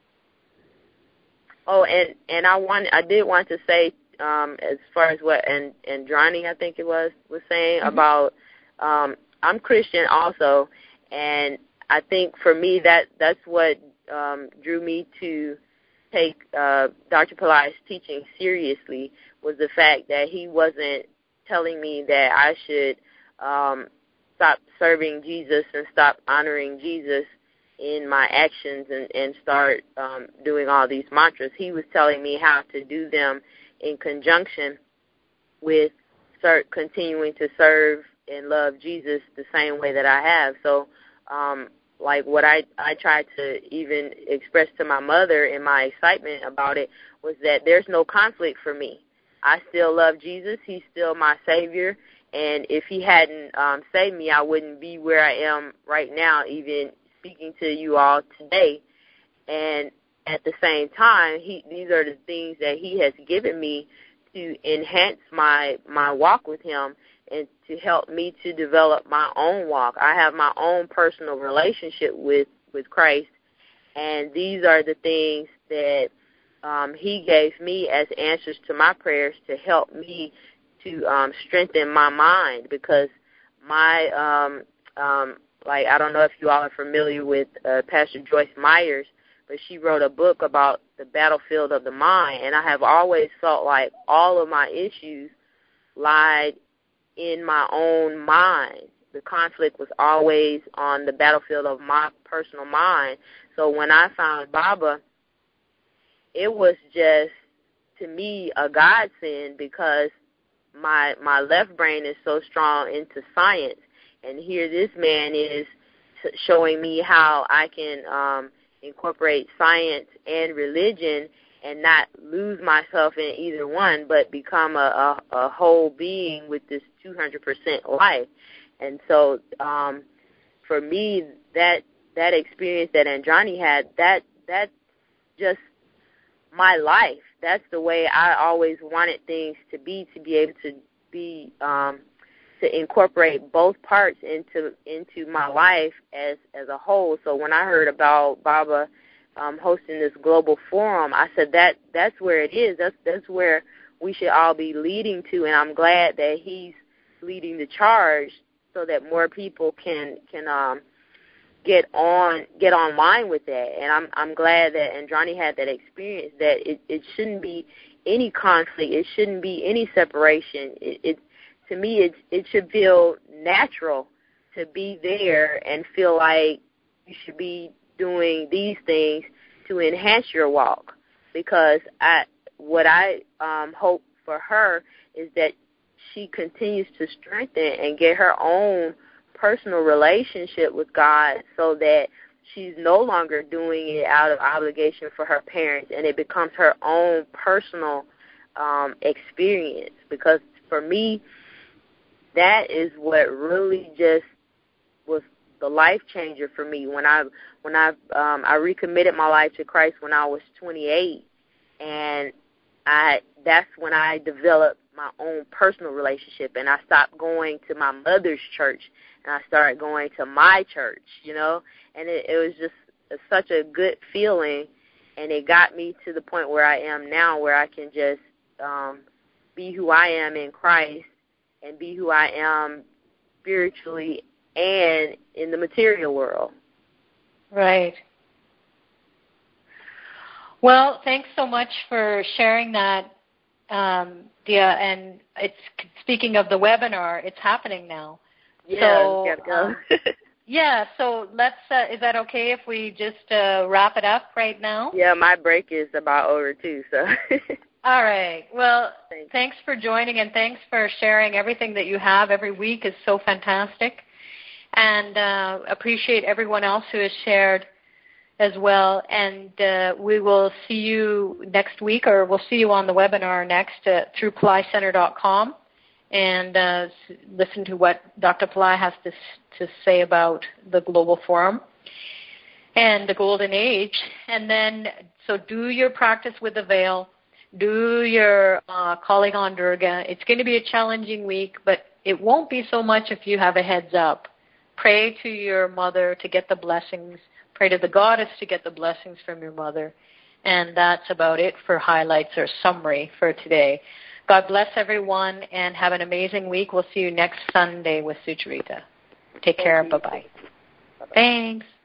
Oh, and, and I want I did want to say, um, as far as what and Andrani, I think it was, was saying mm-hmm. about um, I'm Christian also, and I think for me that that's what um, drew me to take uh, Doctor Pillai's teaching seriously, was the fact that he wasn't telling me that I should um, stop serving Jesus and stop honoring Jesus in my actions and, and start um, doing all these mantras. He was telling me how to do them in conjunction with ser- continuing to serve and love Jesus the same way that I have. So, um, like what I, I tried to even express to my mother in my excitement about it was that there's no conflict for me. I still love Jesus. He's still my Savior. And if he hadn't um, saved me, I wouldn't be where I am right now, even speaking to you all today. And at the same time, he these are the things that he has given me to enhance my my walk with him and to help me to develop my own walk. I have my own personal relationship with, with Christ, and these are the things that um, he gave me as answers to my prayers to help me to um, strengthen my mind, because my um, um, Like, I don't know if you all are familiar with uh, Pastor Joyce Myers, but she wrote a book about the battlefield of the mind, and I have always felt like all of my issues lied in my own mind. The conflict was always on the battlefield of my personal mind. So when I found Baba, it was just, to me, a godsend, because my my left brain is so strong into science. And here this man is showing me how I can um, incorporate science and religion and not lose myself in either one, but become a, a, a whole being with this two hundred percent life. And so um, for me, that that experience that Andrani had, that that's just my life. That's the way I always wanted things to be, to be able to be um, to incorporate both parts into into my life as as a whole. So when I heard about Baba um, hosting this global forum, I said that that's where it is. That's that's where we should all be leading to, and I'm glad that he's leading the charge so that more people can can um, get on get online with that. And I'm I'm glad that Andrani had that experience. That it, it shouldn't be any conflict. It shouldn't be any separation. It, it To me, it, it should feel natural to be there and feel like you should be doing these things to enhance your walk. Because I, what I um, hope for her is that she continues to strengthen and get her own personal relationship with God, so that she's no longer doing it out of obligation for her parents, and it becomes her own personal um, experience. Because for me, that is what really just was the life changer for me. When I when I um, I recommitted my life to Christ when I was twenty-eight, and I that's when I developed my own personal relationship, and I stopped going to my mother's church, and I started going to my church, you know, and it, it was just a, such a good feeling, and it got me to the point where I am now, where I can just um, be who I am in Christ and be who I am spiritually and in the material world. Right. Well, thanks so much for sharing that, um, Dia. And it's speaking of the webinar, it's happening now. Yeah, so, you gotta go. um, yeah. So let's. Uh, is that okay if we just uh, wrap it up right now? Yeah, my break is about over too. So. All right. Well, thanks. thanks for joining, and thanks for sharing everything that you have every week. Is so fantastic, and uh, appreciate everyone else who has shared as well. And uh, we will see you next week, or we'll see you on the webinar next uh, through Pillai Center dot com, and uh, listen to what Doctor Pillai has to, to say about the Global Forum and the Golden Age. And then, so do your practice with the veil. Do your uh, calling on Durga. It's going to be a challenging week, but it won't be so much if you have a heads up. Pray to your mother to get the blessings. Pray to the goddess to get the blessings from your mother. And that's about it for highlights or summary for today. God bless everyone and have an amazing week. We'll see you next Sunday with Sucharita. Take care. Bye-bye. Bye-bye. Thanks.